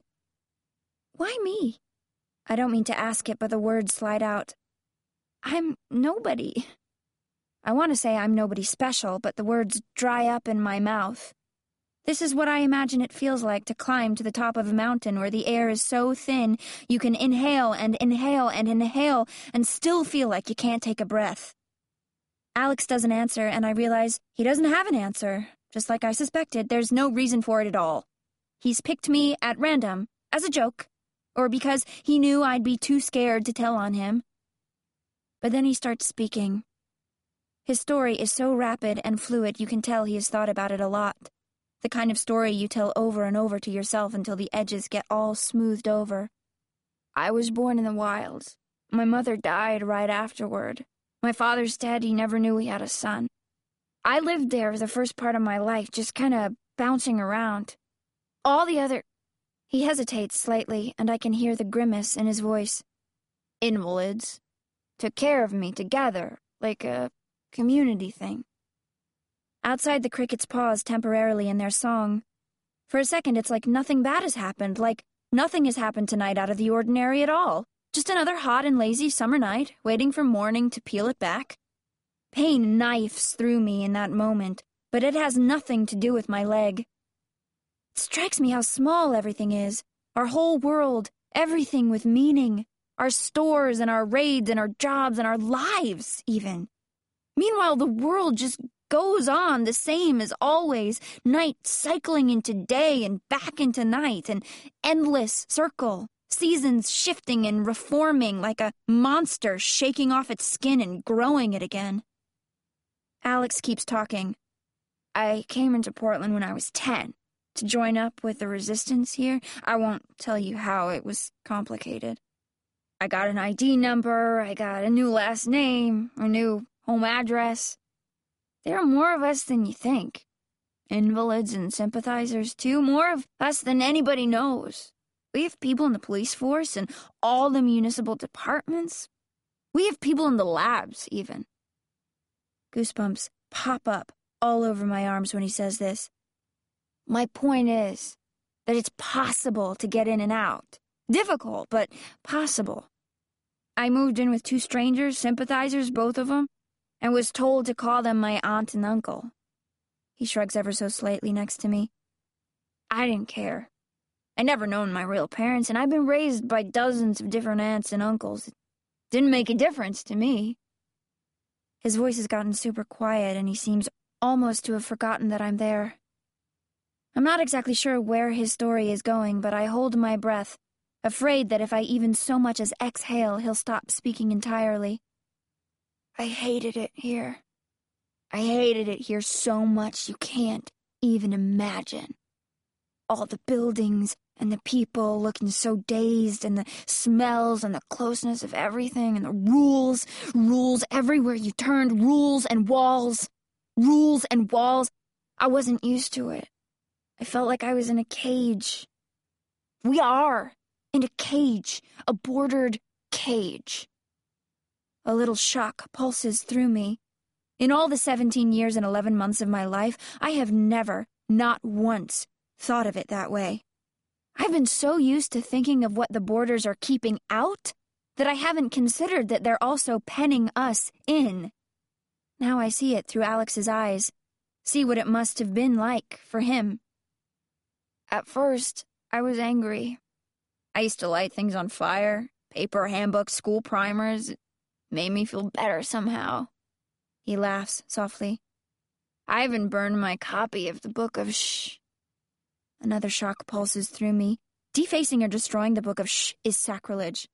Speaker 1: "Why me?" I don't mean to ask it, but the words slide out. "I'm nobody." I want to say I'm nobody special, but the words dry up in my mouth. This is what I imagine it feels like to climb to the top of a mountain where the air is so thin you can inhale and inhale and inhale and still feel like you can't take a breath. Alex doesn't answer, and I realize he doesn't have an answer. Just like I suspected, there's no reason for it at all. He's picked me at random, as a joke, or because he knew I'd be too scared to tell on him. But then he starts speaking. His story is so rapid and fluid you can tell he has thought about it a lot. The kind of story you tell over and over to yourself until the edges get all smoothed over. "I was born in the wilds. My mother died right afterward. My father's dead, he never knew he had a son. I lived there for the first part of my life, just kind of bouncing around. All the other—" He hesitates slightly, and I can hear the grimace in his voice. "Invalids took care of me together, like a community thing." Outside, the crickets pause temporarily in their song. For a second, it's like nothing bad has happened, like nothing has happened tonight out of the ordinary at all. Just another hot and lazy summer night, waiting for morning to peel it back. Pain knifes through me in that moment, but it has nothing to do with my leg. It strikes me how small everything is. Our whole world, everything with meaning. Our stores and our raids and our jobs and our lives, even. Meanwhile, the world just goes on the same as always, night cycling into day and back into night, an endless circle, seasons shifting and reforming like a monster shaking off its skin and growing it again. Alex keeps talking. "I came into Portland when I was ten. to join up with the resistance here. I won't tell you how, it was complicated. I got an I D number, I got a new last name, a new home address. There are more of us than you think. Invalids and sympathizers, too. More of us than anybody knows. We have people in the police force and all the municipal departments. We have people in the labs, even. Goosebumps pop up all over my arms when he says this. My point is that it's possible to get in and out. Difficult, but possible. I moved in with two strangers, sympathizers, both of them, and was told to call them my aunt and uncle. He shrugs ever so slightly next to me. I didn't care. I'd never known my real parents, and I'd been raised by dozens of different aunts and uncles. It didn't make a difference to me. His voice has gotten super quiet, and he seems almost to have forgotten that I'm there. I'm not exactly sure where his story is going, but I hold my breath, afraid that if I even so much as exhale, he'll stop speaking entirely. I hated it here. I hated it here so much you can't even imagine. All the buildings and the people looking so dazed, and the smells and the closeness of everything, and the rules, rules everywhere you turned, rules and walls, rules and walls. I wasn't used to it. I felt like I was in a cage. We are in a cage, a bordered cage. A little shock pulses through me. In all the seventeen years and eleven months of my life, I have never, not once, thought of it that way. I've been so used to thinking of what the borders are keeping out that I haven't considered that they're also penning us in. Now I see it through Alex's eyes, see what it must have been like for him. At first, I was angry. I used to light things on fire, paper handbooks, school primers. It made me feel better somehow. He laughs softly. I even burned my copy of the Book of Shh. Another shock pulses through me. Defacing or destroying the Book of Shh is sacrilege.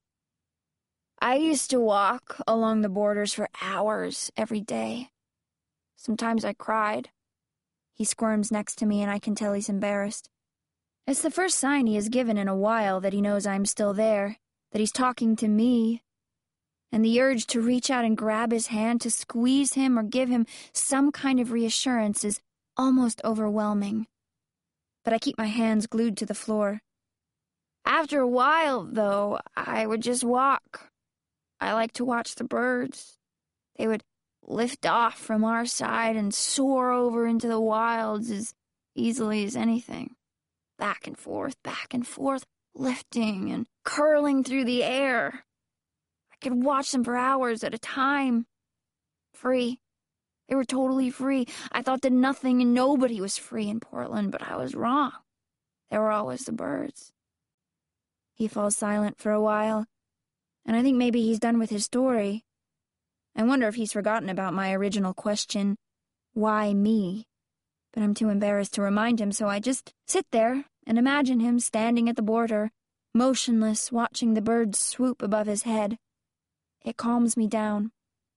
Speaker 1: I used to walk along the borders for hours every day. Sometimes I cried. He squirms next to me, and I can tell he's embarrassed. It's the first sign he has given in a while that he knows I'm still there, that he's talking to me. And the urge to reach out and grab his hand, to squeeze him or give him some kind of reassurance is almost overwhelming. But I keep my hands glued to the floor. After a while, though, I would just walk. I like to watch the birds. They would lift off from our side and soar over into the wilds as easily as anything. Back and forth, back and forth, lifting and curling through the air. I could watch them for hours at a time. Free. They were totally free. I thought that nothing and nobody was free in Portland, but I was wrong. There were always the birds. He falls silent for a while, and I think maybe he's done with his story. I wonder if he's forgotten about my original question, why me? But I'm too embarrassed to remind him, so I just sit there and imagine him standing at the border, motionless, watching the birds swoop above his head. It calms me down.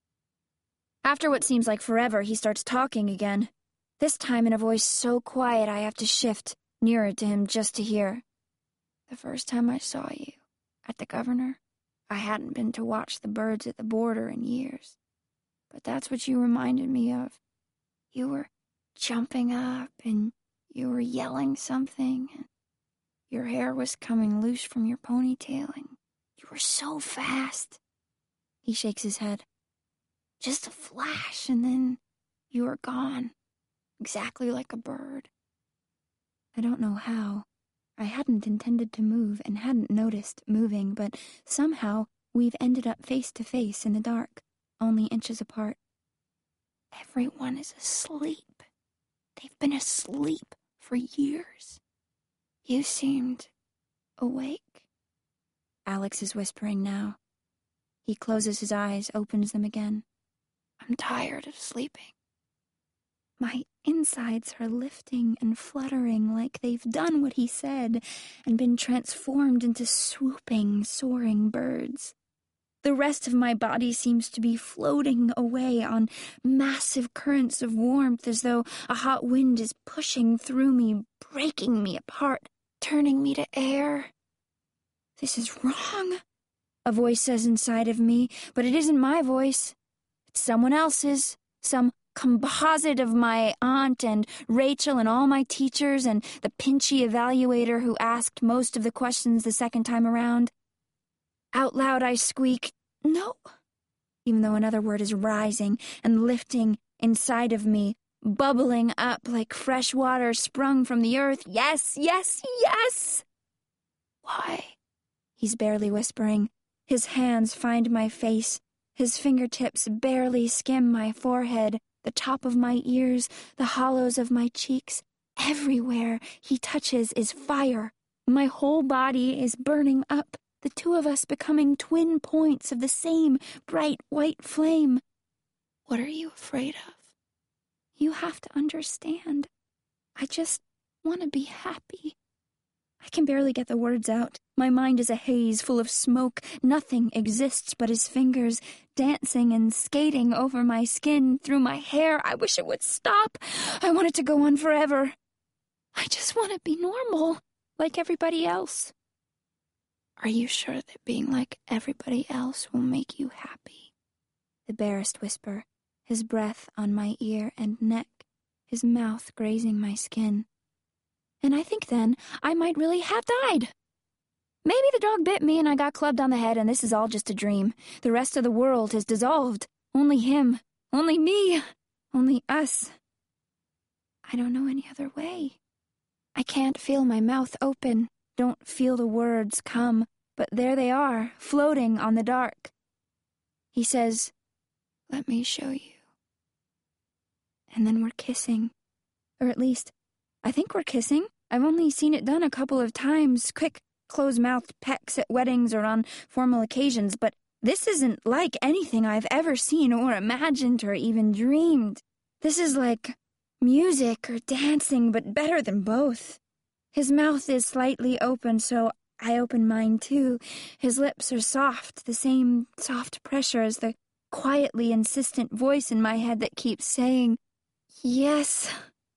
Speaker 1: After what seems like forever, he starts talking again, this time in a voice so quiet I have to shift nearer to him just to hear. The first time I saw you, at the Governor, I hadn't been to watch the birds at the border in years. But that's what you reminded me of. You were jumping up, and you were yelling something, and your hair was coming loose from your ponytail, and you were so fast. He shakes his head. Just a flash, and then you were gone, exactly like a bird. I don't know how. I hadn't intended to move and hadn't noticed moving, but somehow we've ended up face to face in the dark, only inches apart. Everyone is asleep. They've been asleep for years. You seemed awake. Alex is whispering now. He closes his eyes, opens them again. I'm tired of sleeping. My insides are lifting and fluttering like they've done what he said and been transformed into swooping, soaring birds. The rest of my body seems to be floating away on massive currents of warmth as though a hot wind is pushing through me, breaking me apart, turning me to air. This is wrong, a voice says inside of me, but it isn't my voice. It's someone else's, some composite of my aunt and Rachel and all my teachers and the pinchy evaluator who asked most of the questions the second time around. Out loud I squeak, no, even though another word is rising and lifting inside of me, bubbling up like fresh water sprung from the earth. Yes, yes, yes! Why? He's barely whispering. His hands find my face. His fingertips barely skim my forehead, the top of my ears, the hollows of my cheeks. Everywhere he touches is fire. My whole body is burning up, the two of us becoming twin points of the same bright white flame. What are you afraid of? You have to understand. I just want to be happy. I can barely get the words out. My mind is a haze full of smoke. Nothing exists but his fingers, dancing and skating over my skin, through my hair. I wish it would stop. I want it to go on forever. I just want to be normal, like everybody else. Are you sure that being like everybody else will make you happy? The barest whisper, his breath on my ear and neck, his mouth grazing my skin. And I think then I might really have died. Maybe the dog bit me and I got clubbed on the head and this is all just a dream. The rest of the world has dissolved. Only him. Only me. Only us. I don't know any other way. I can't feel my mouth open. Don't feel the words come. But there they are, floating on the dark. He says, "Let me show you." And then we're kissing. Or at least, I think we're kissing. I've only seen it done a couple of times, quick, close-mouthed pecks at weddings or on formal occasions, but this isn't like anything I've ever seen or imagined or even dreamed. This is like music or dancing, but better than both. His mouth is slightly open, so I open mine too. His lips are soft, the same soft pressure as the quietly insistent voice in my head that keeps saying, yes.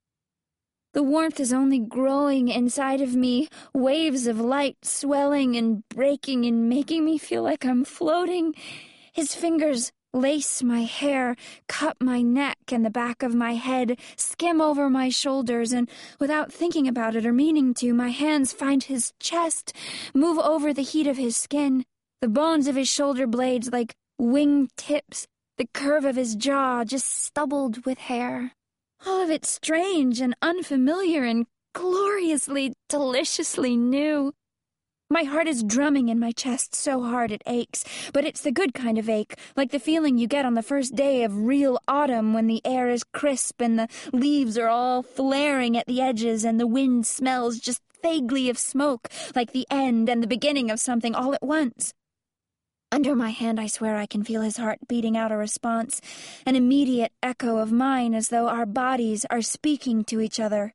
Speaker 1: The warmth is only growing inside of me, waves of light swelling and breaking and making me feel like I'm floating. His fingers lace my hair, cup my neck and the back of my head, skim over my shoulders, and without thinking about it or meaning to, my hands find his chest, move over the heat of his skin, the bones of his shoulder blades like wing tips, the curve of his jaw just stubbled with hair. All of it strange and unfamiliar and gloriously, deliciously new. My heart is drumming in my chest so hard it aches, but it's the good kind of ache, like the feeling you get on the first day of real autumn when the air is crisp and the leaves are all flaring at the edges and the wind smells just vaguely of smoke, like the end and the beginning of something all at once. Under my hand, I swear I can feel his heart beating out a response, an immediate echo of mine as though our bodies are speaking to each other.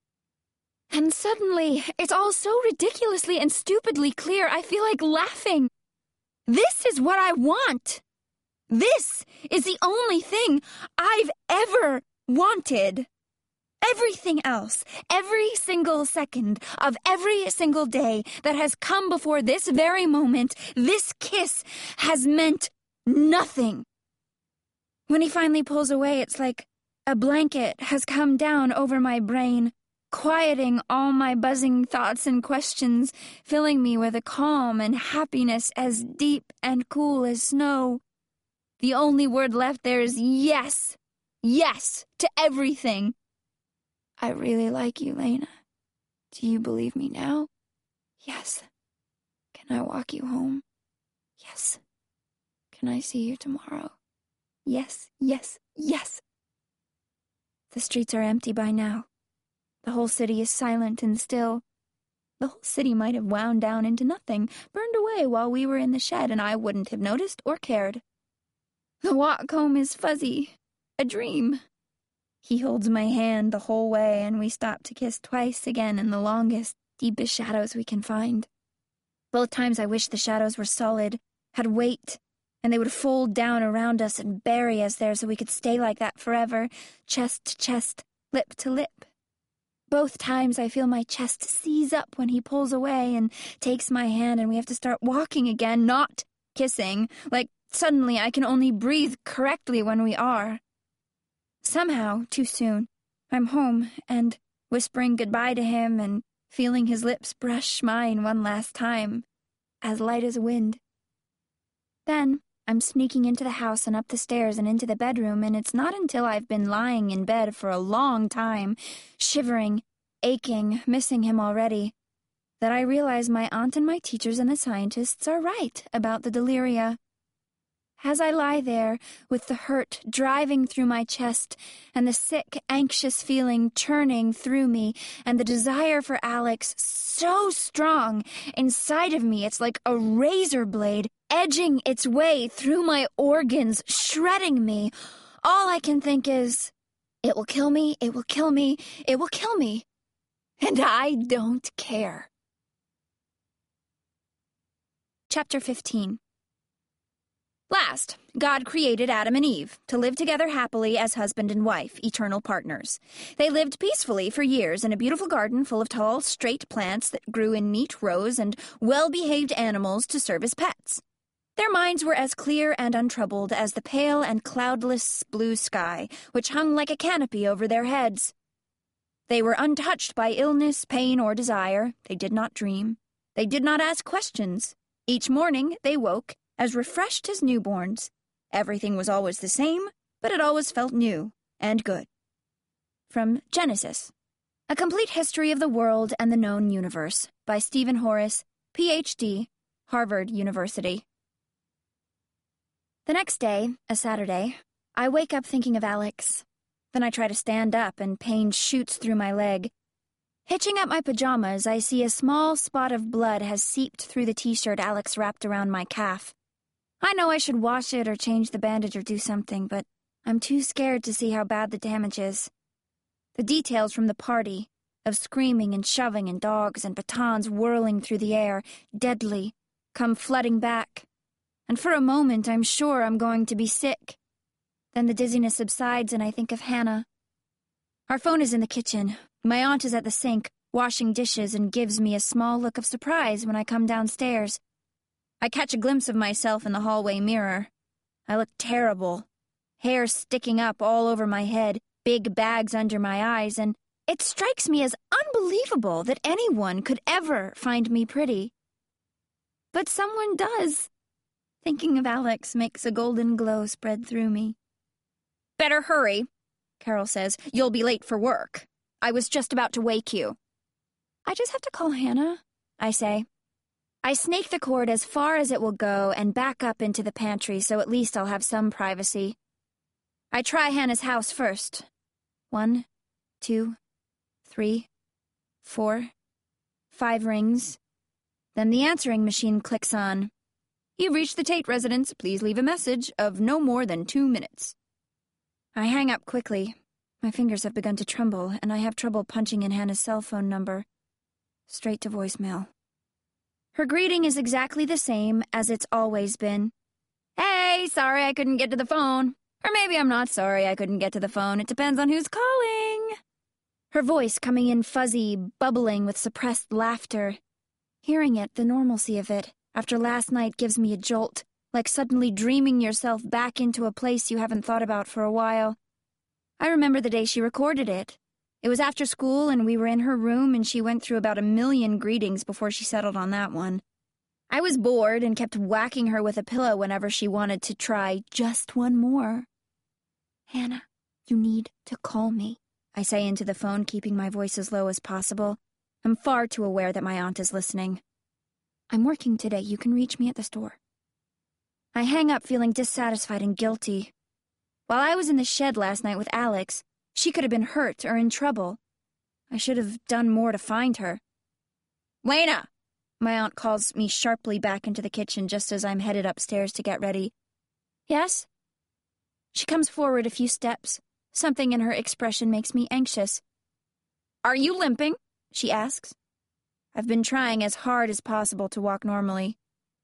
Speaker 1: And suddenly, it's all so ridiculously and stupidly clear, I feel like laughing. This is what I want. This is the only thing I've ever wanted. Everything else, every single second of every single day that has come before this very moment, this kiss, has meant nothing. When he finally pulls away, it's like a blanket has come down over my brain, quieting all my buzzing thoughts and questions, filling me with a calm and happiness as deep and cool as snow. The only word left there is yes, yes to everything. I really like you, Lena. Do you believe me now? Yes. Can I walk you home? Yes. Can I see you tomorrow? Yes, yes, yes. The streets are empty by now. The whole city is silent and still. The whole city might have wound down into nothing, burned away while we were in the shed, and I wouldn't have noticed or cared. The walk home is fuzzy. A dream. He holds my hand the whole way, and we stop to kiss twice again in the longest, deepest shadows we can find. Both times I wish the shadows were solid, had weight, and they would fold down around us and bury us there so we could stay like that forever, chest to chest, lip to lip. Both times I feel my chest seize up when he pulls away and takes my hand and we have to start walking again, not kissing, like suddenly I can only breathe correctly when we are. Somehow, too soon, I'm home and whispering goodbye to him and feeling his lips brush mine one last time, as light as wind. Then I'm sneaking into the house and up the stairs and into the bedroom, and it's not until I've been lying in bed for a long time, shivering, aching, missing him already, that I realize my aunt and my teachers and the scientists are right about the deliria. As I lie there, with the hurt driving through my chest, and the sick, anxious feeling churning through me, and the desire for Alex so strong inside of me, it's like a razor blade edging its way through my organs, shredding me, all I can think is, it will kill me, it will kill me, it will kill me. And I don't care. Chapter fifteen. Last, God created Adam and Eve to live together happily as husband and wife, eternal partners. They lived peacefully for years in a beautiful garden full of tall, straight plants that grew in neat rows and well-behaved animals to serve as pets. Their minds were as clear and untroubled as the pale and cloudless blue sky, which hung like a canopy over their heads. They were untouched by illness, pain, or desire. They did not dream. They did not ask questions. Each morning they woke as refreshed as newborns. Everything was always the same, but it always felt new and good. From Genesis, A Complete History of the World and the Known Universe, by Stephen Horace, P H D, Harvard University. The next day, a Saturday, I wake up thinking of Alex. Then I try to stand up and pain shoots through my leg. Hitching up my pajamas, I see a small spot of blood has seeped through the t-shirt Alex wrapped around my calf. I know I should wash it or change the bandage or do something, but I'm too scared to see how bad the damage is. The details from the party, of screaming and shoving and dogs and batons whirling through the air, deadly, come flooding back. And for a moment I'm sure I'm going to be sick. Then the dizziness subsides and I think of Hannah. Our phone is in the kitchen. My aunt is at the sink, washing dishes, and gives me a small look of surprise when I come downstairs. I catch a glimpse of myself in the hallway mirror. I look terrible. Hair sticking up all over my head, big bags under my eyes, and it strikes me as unbelievable that anyone could ever find me pretty. But someone does. Thinking of Alex makes a golden glow spread through me. "Better hurry," Carol says. "You'll be late for work. I was just about to wake you." "I just have to call Hannah," I say. I snake the cord as far as it will go and back up into the pantry so at least I'll have some privacy. I try Hannah's house first. One, two, three, four, five rings. Then the answering machine clicks on. "You've reached the Tate residence. Please leave a message of no more than two minutes." I hang up quickly. My fingers have begun to tremble, and I have trouble punching in Hannah's cell phone number. Straight to voicemail. Her greeting is exactly the same as it's always been. "Hey, sorry I couldn't get to the phone." Or maybe I'm not sorry I couldn't get to the phone. It depends on who's calling. Her voice coming in fuzzy, bubbling with suppressed laughter. Hearing it, the normalcy of it, after last night gives me a jolt, like suddenly dreaming yourself back into a place you haven't thought about for a while. I remember the day she recorded it. It was after school and we were in her room and she went through about a million greetings before she settled on that one. I was bored and kept whacking her with a pillow whenever she wanted to try just one more. "Hannah, you need to call me," I say into the phone, keeping my voice as low as possible. I'm far too aware that my aunt is listening. "I'm working today. You can reach me at the store." I hang up feeling dissatisfied and guilty. While I was in the shed last night with Alex, she could have been hurt or in trouble. I should have done more to find her. "Lena!" My aunt calls me sharply back into the kitchen just as I'm headed upstairs to get ready. "Yes?" She comes forward a few steps. Something in her expression makes me anxious. "Are you limping?" she asks. I've been trying as hard as possible to walk normally.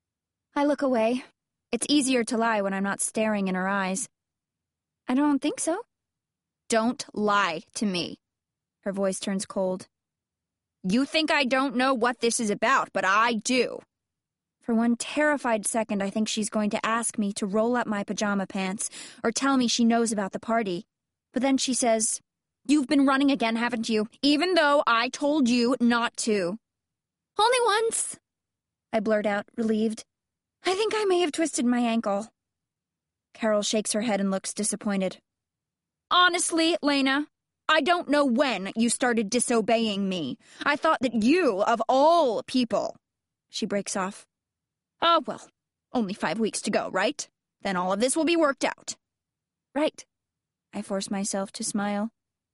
Speaker 1: I look away. It's easier to lie when I'm not staring in her eyes. "I don't think so." "Don't lie to me." Her voice turns cold. You think I don't know what this is about, but I do. For one terrified second, I think she's going to ask me to roll up my pajama pants or tell me she knows about the party. But then she says, You've been running again, haven't you? Even though I told you not to. Only once, I blurt out, relieved. I think I may have twisted my ankle. Carol shakes her head and looks disappointed. Honestly, Lena, I don't know when you started disobeying me. I thought that you, of all people... She breaks off. Oh, well, only five weeks to go, right? Then all of this will be worked out. Right. I force myself to smile.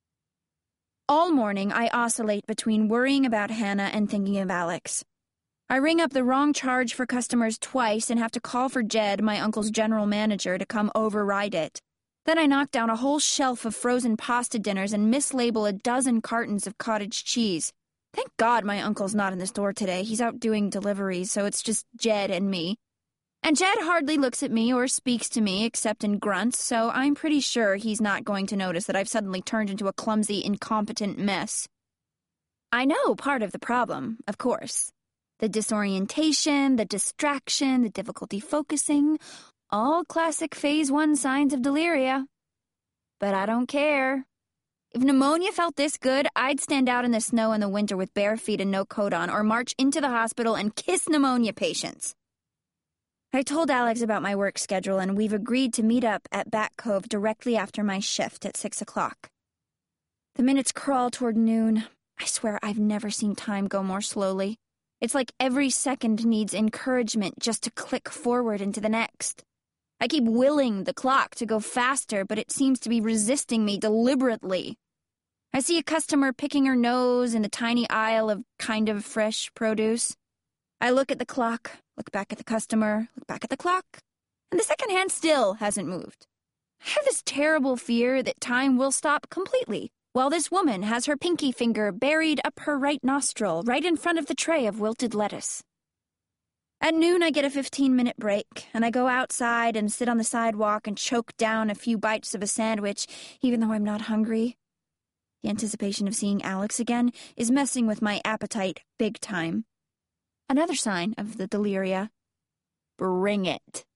Speaker 1: All morning, I oscillate between worrying about Hannah and thinking of Alex. I ring up the wrong charge for customers twice and have to call for Jed, my uncle's general manager, to come override it. Then I knock down a whole shelf of frozen pasta dinners and mislabel a dozen cartons of cottage cheese. Thank God my uncle's not in the store today. He's out doing deliveries, so it's just Jed and me. And Jed hardly looks at me or speaks to me except in grunts, so I'm pretty sure he's not going to notice that I've suddenly turned into a clumsy, incompetent mess. I know part of the problem, of course. The disorientation, the distraction, the difficulty focusing, all classic phase one signs of deliria. But I don't care. If pneumonia felt this good, I'd stand out in the snow in the winter with bare feet and no coat on, or march into the hospital and kiss pneumonia patients. I told Alex about my work schedule, and we've agreed to meet up at Bat Cove directly after my shift at six o'clock. The minutes crawl toward noon. I swear I've never seen time go more slowly. It's like every second needs encouragement just to click forward into the next. I keep willing the clock to go faster, but it seems to be resisting me deliberately. I see a customer picking her nose in the tiny aisle of kind of fresh produce. I look at the clock, look back at the customer, look back at the clock, and the second hand still hasn't moved. I have this terrible fear that time will stop completely, while this woman has her pinky finger buried up her right nostril, right in front of the tray of wilted lettuce. At noon, I get a fifteen-minute break, and I go outside and sit on the sidewalk and choke down a few bites of a sandwich, even though I'm not hungry. The anticipation of seeing Alex again is messing with my appetite big time. Another sign of the deliria. Bring it.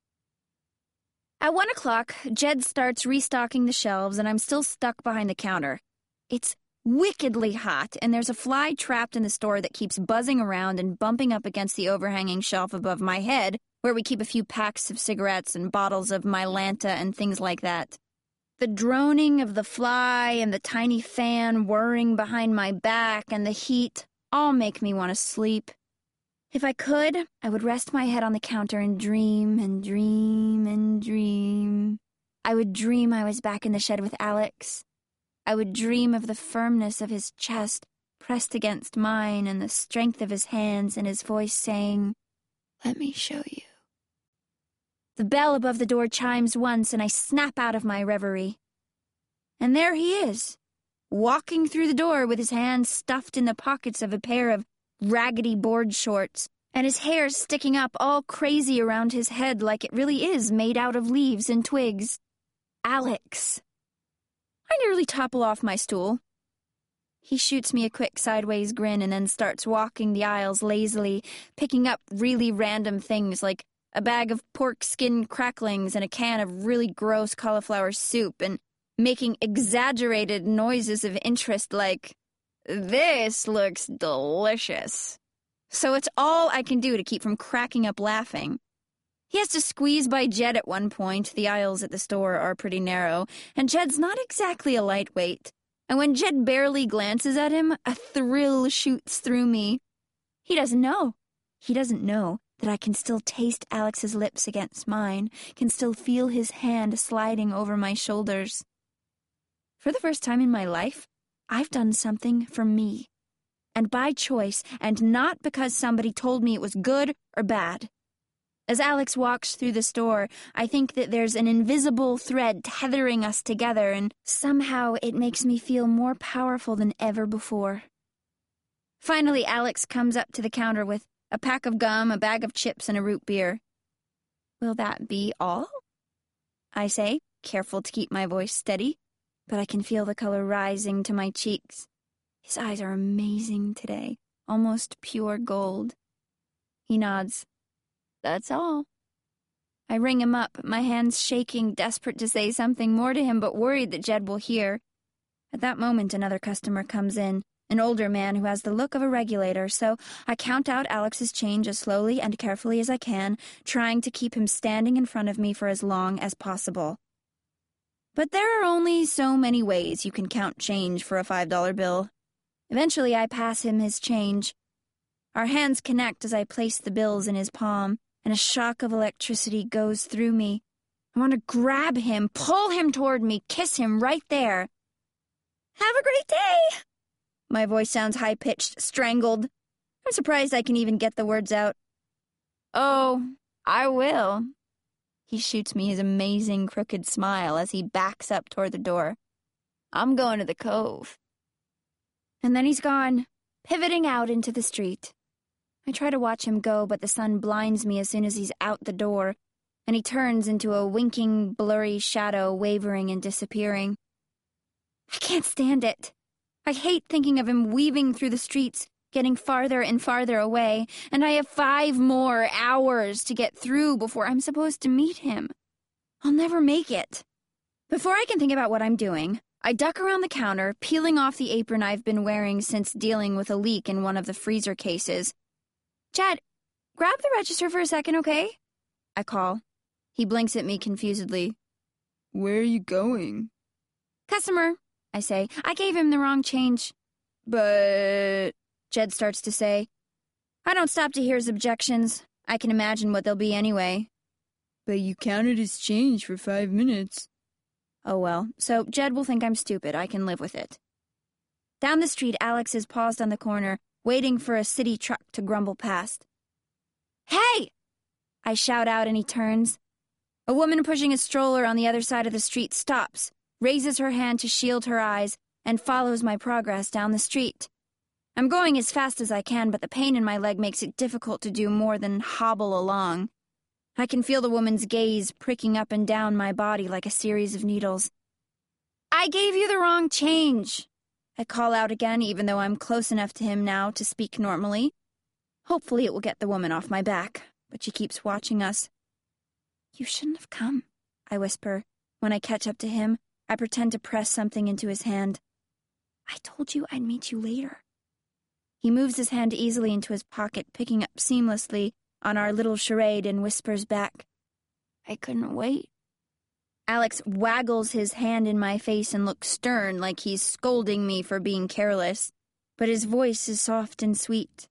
Speaker 1: At one o'clock, Jed starts restocking the shelves, and I'm still stuck behind the counter. It's wickedly hot, and there's a fly trapped in the store that keeps buzzing around and bumping up against the overhanging shelf above my head, where we keep a few packs of cigarettes and bottles of Mylanta and things like that. The droning of the fly and the tiny fan whirring behind my back and the heat all make me want to sleep. If I could, I would rest my head on the counter and dream and dream and dream. I would dream I was back in the shed with Alex. I would dream of the firmness of his chest pressed against mine and the strength of his hands and his voice saying, "Let me show you." The bell above the door chimes once and I snap out of my reverie. And there he is, walking through the door with his hands stuffed in the pockets of a pair of raggedy board shorts, and his hair sticking up all crazy around his head like it really is made out of leaves and twigs. Alex. I nearly topple off my stool. He shoots me a quick sideways grin and then starts walking the aisles lazily, picking up really random things like a bag of pork skin cracklings and a can of really gross cauliflower soup, and making exaggerated noises of interest like, "This looks delicious." So it's all I can do to keep from cracking up laughing. He has to squeeze by Jed at one point. The aisles at the store are pretty narrow, and Jed's not exactly a lightweight. And when Jed barely glances at him, a thrill shoots through me. He doesn't know. He doesn't know that I can still taste Alex's lips against mine, can still feel his hand sliding over my shoulders. For the first time in my life, I've done something for me. And by choice, and not because somebody told me it was good or bad. As Alex walks through the store, I think that there's an invisible thread tethering us together, and somehow it makes me feel more powerful than ever before. Finally, Alex comes up to the counter with a pack of gum, a bag of chips, and a root beer. "Will that be all?" I say, careful to keep my voice steady, but I can feel the color rising to my cheeks. His eyes are amazing today, almost pure gold. He nods. That's all. I ring him up, my hands shaking, desperate to say something more to him, but worried that Jed will hear. At that moment, another customer comes in, an older man who has the look of a regulator, so I count out Alex's change as slowly and carefully as I can, trying to keep him standing in front of me for as long as possible. But there are only so many ways you can count change for a five dollar bill. Eventually, I pass him his change. Our hands connect as I place the bills in his palm, and a shock of electricity goes through me. I want to grab him, pull him toward me, kiss him right there. Have a great day! My voice sounds high-pitched, strangled. I'm surprised I can even get the words out. Oh, I will. He shoots me his amazing crooked smile as he backs up toward the door. I'm going to the Cove. And then he's gone, pivoting out into the street. I try to watch him go, but the sun blinds me as soon as he's out the door, and he turns into a winking, blurry shadow, wavering and disappearing. I can't stand it. I hate thinking of him weaving through the streets, getting farther and farther away, and I have five more hours to get through before I'm supposed to meet him. I'll never make it. Before I can think about what I'm doing, I duck around the counter, peeling off the apron I've been wearing since dealing with a leak in one of the freezer cases. Chad, grab the register for a second, okay? I call. He blinks at me confusedly. Where are you going? Customer, I say. I gave him the wrong change. But... Jed starts to say. I don't stop to hear his objections. I can imagine what they'll be anyway. But you counted his change for five minutes. Oh well, so Jed will think I'm stupid. I can live with it. Down the street, Alex is paused on the corner, waiting for a city truck to grumble past. Hey! I shout out and he turns. A woman pushing a stroller on the other side of the street stops, raises her hand to shield her eyes, and follows my progress down the street. I'm going as fast as I can, but the pain in my leg makes it difficult to do more than hobble along. I can feel the woman's gaze pricking up and down my body like a series of needles. I gave you the wrong change. I call out again, even though I'm close enough to him now to speak normally. Hopefully it will get the woman off my back, but she keeps watching us. You shouldn't have come, I whisper. When I catch up to him, I pretend to press something into his hand. I told you I'd meet you later. He moves his hand easily into his pocket, picking up seamlessly on our little charade and whispers back, I couldn't wait. Alex waggles his hand in my face and looks stern, like he's scolding me for being careless, but his voice is soft and sweet.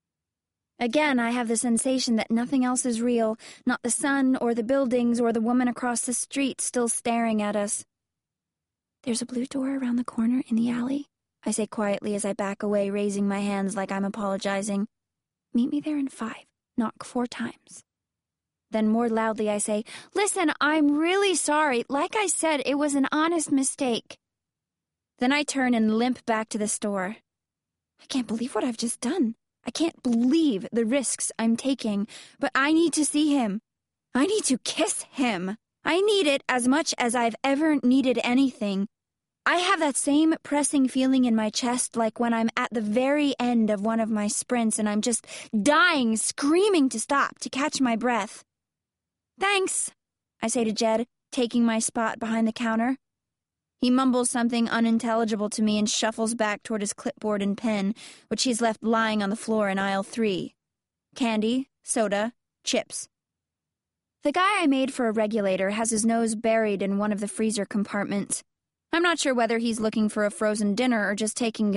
Speaker 1: Again, I have the sensation that nothing else is real, not the sun or the buildings or the woman across the street still staring at us. There's a blue door around the corner in the alley, I say quietly as I back away, raising my hands like I'm apologizing. Meet me there in five. Knock four times. Then more loudly I say, Listen, I'm really sorry. Like I said, it was an honest mistake. Then I turn and limp back to the store. I can't believe what I've just done. I can't believe the risks I'm taking, but I need to see him. I need to kiss him. I need it as much as I've ever needed anything. I have that same pressing feeling in my chest like when I'm at the very end of one of my sprints and I'm just dying, screaming to stop, to catch my breath. Thanks, I say to Jed, taking my spot behind the counter. He mumbles something unintelligible to me and shuffles back toward his clipboard and pen, which he's left lying on the floor in aisle three. Candy, soda, chips. The guy I made for a regulator has his nose buried in one of the freezer compartments. I'm not sure whether he's looking for a frozen dinner or just taking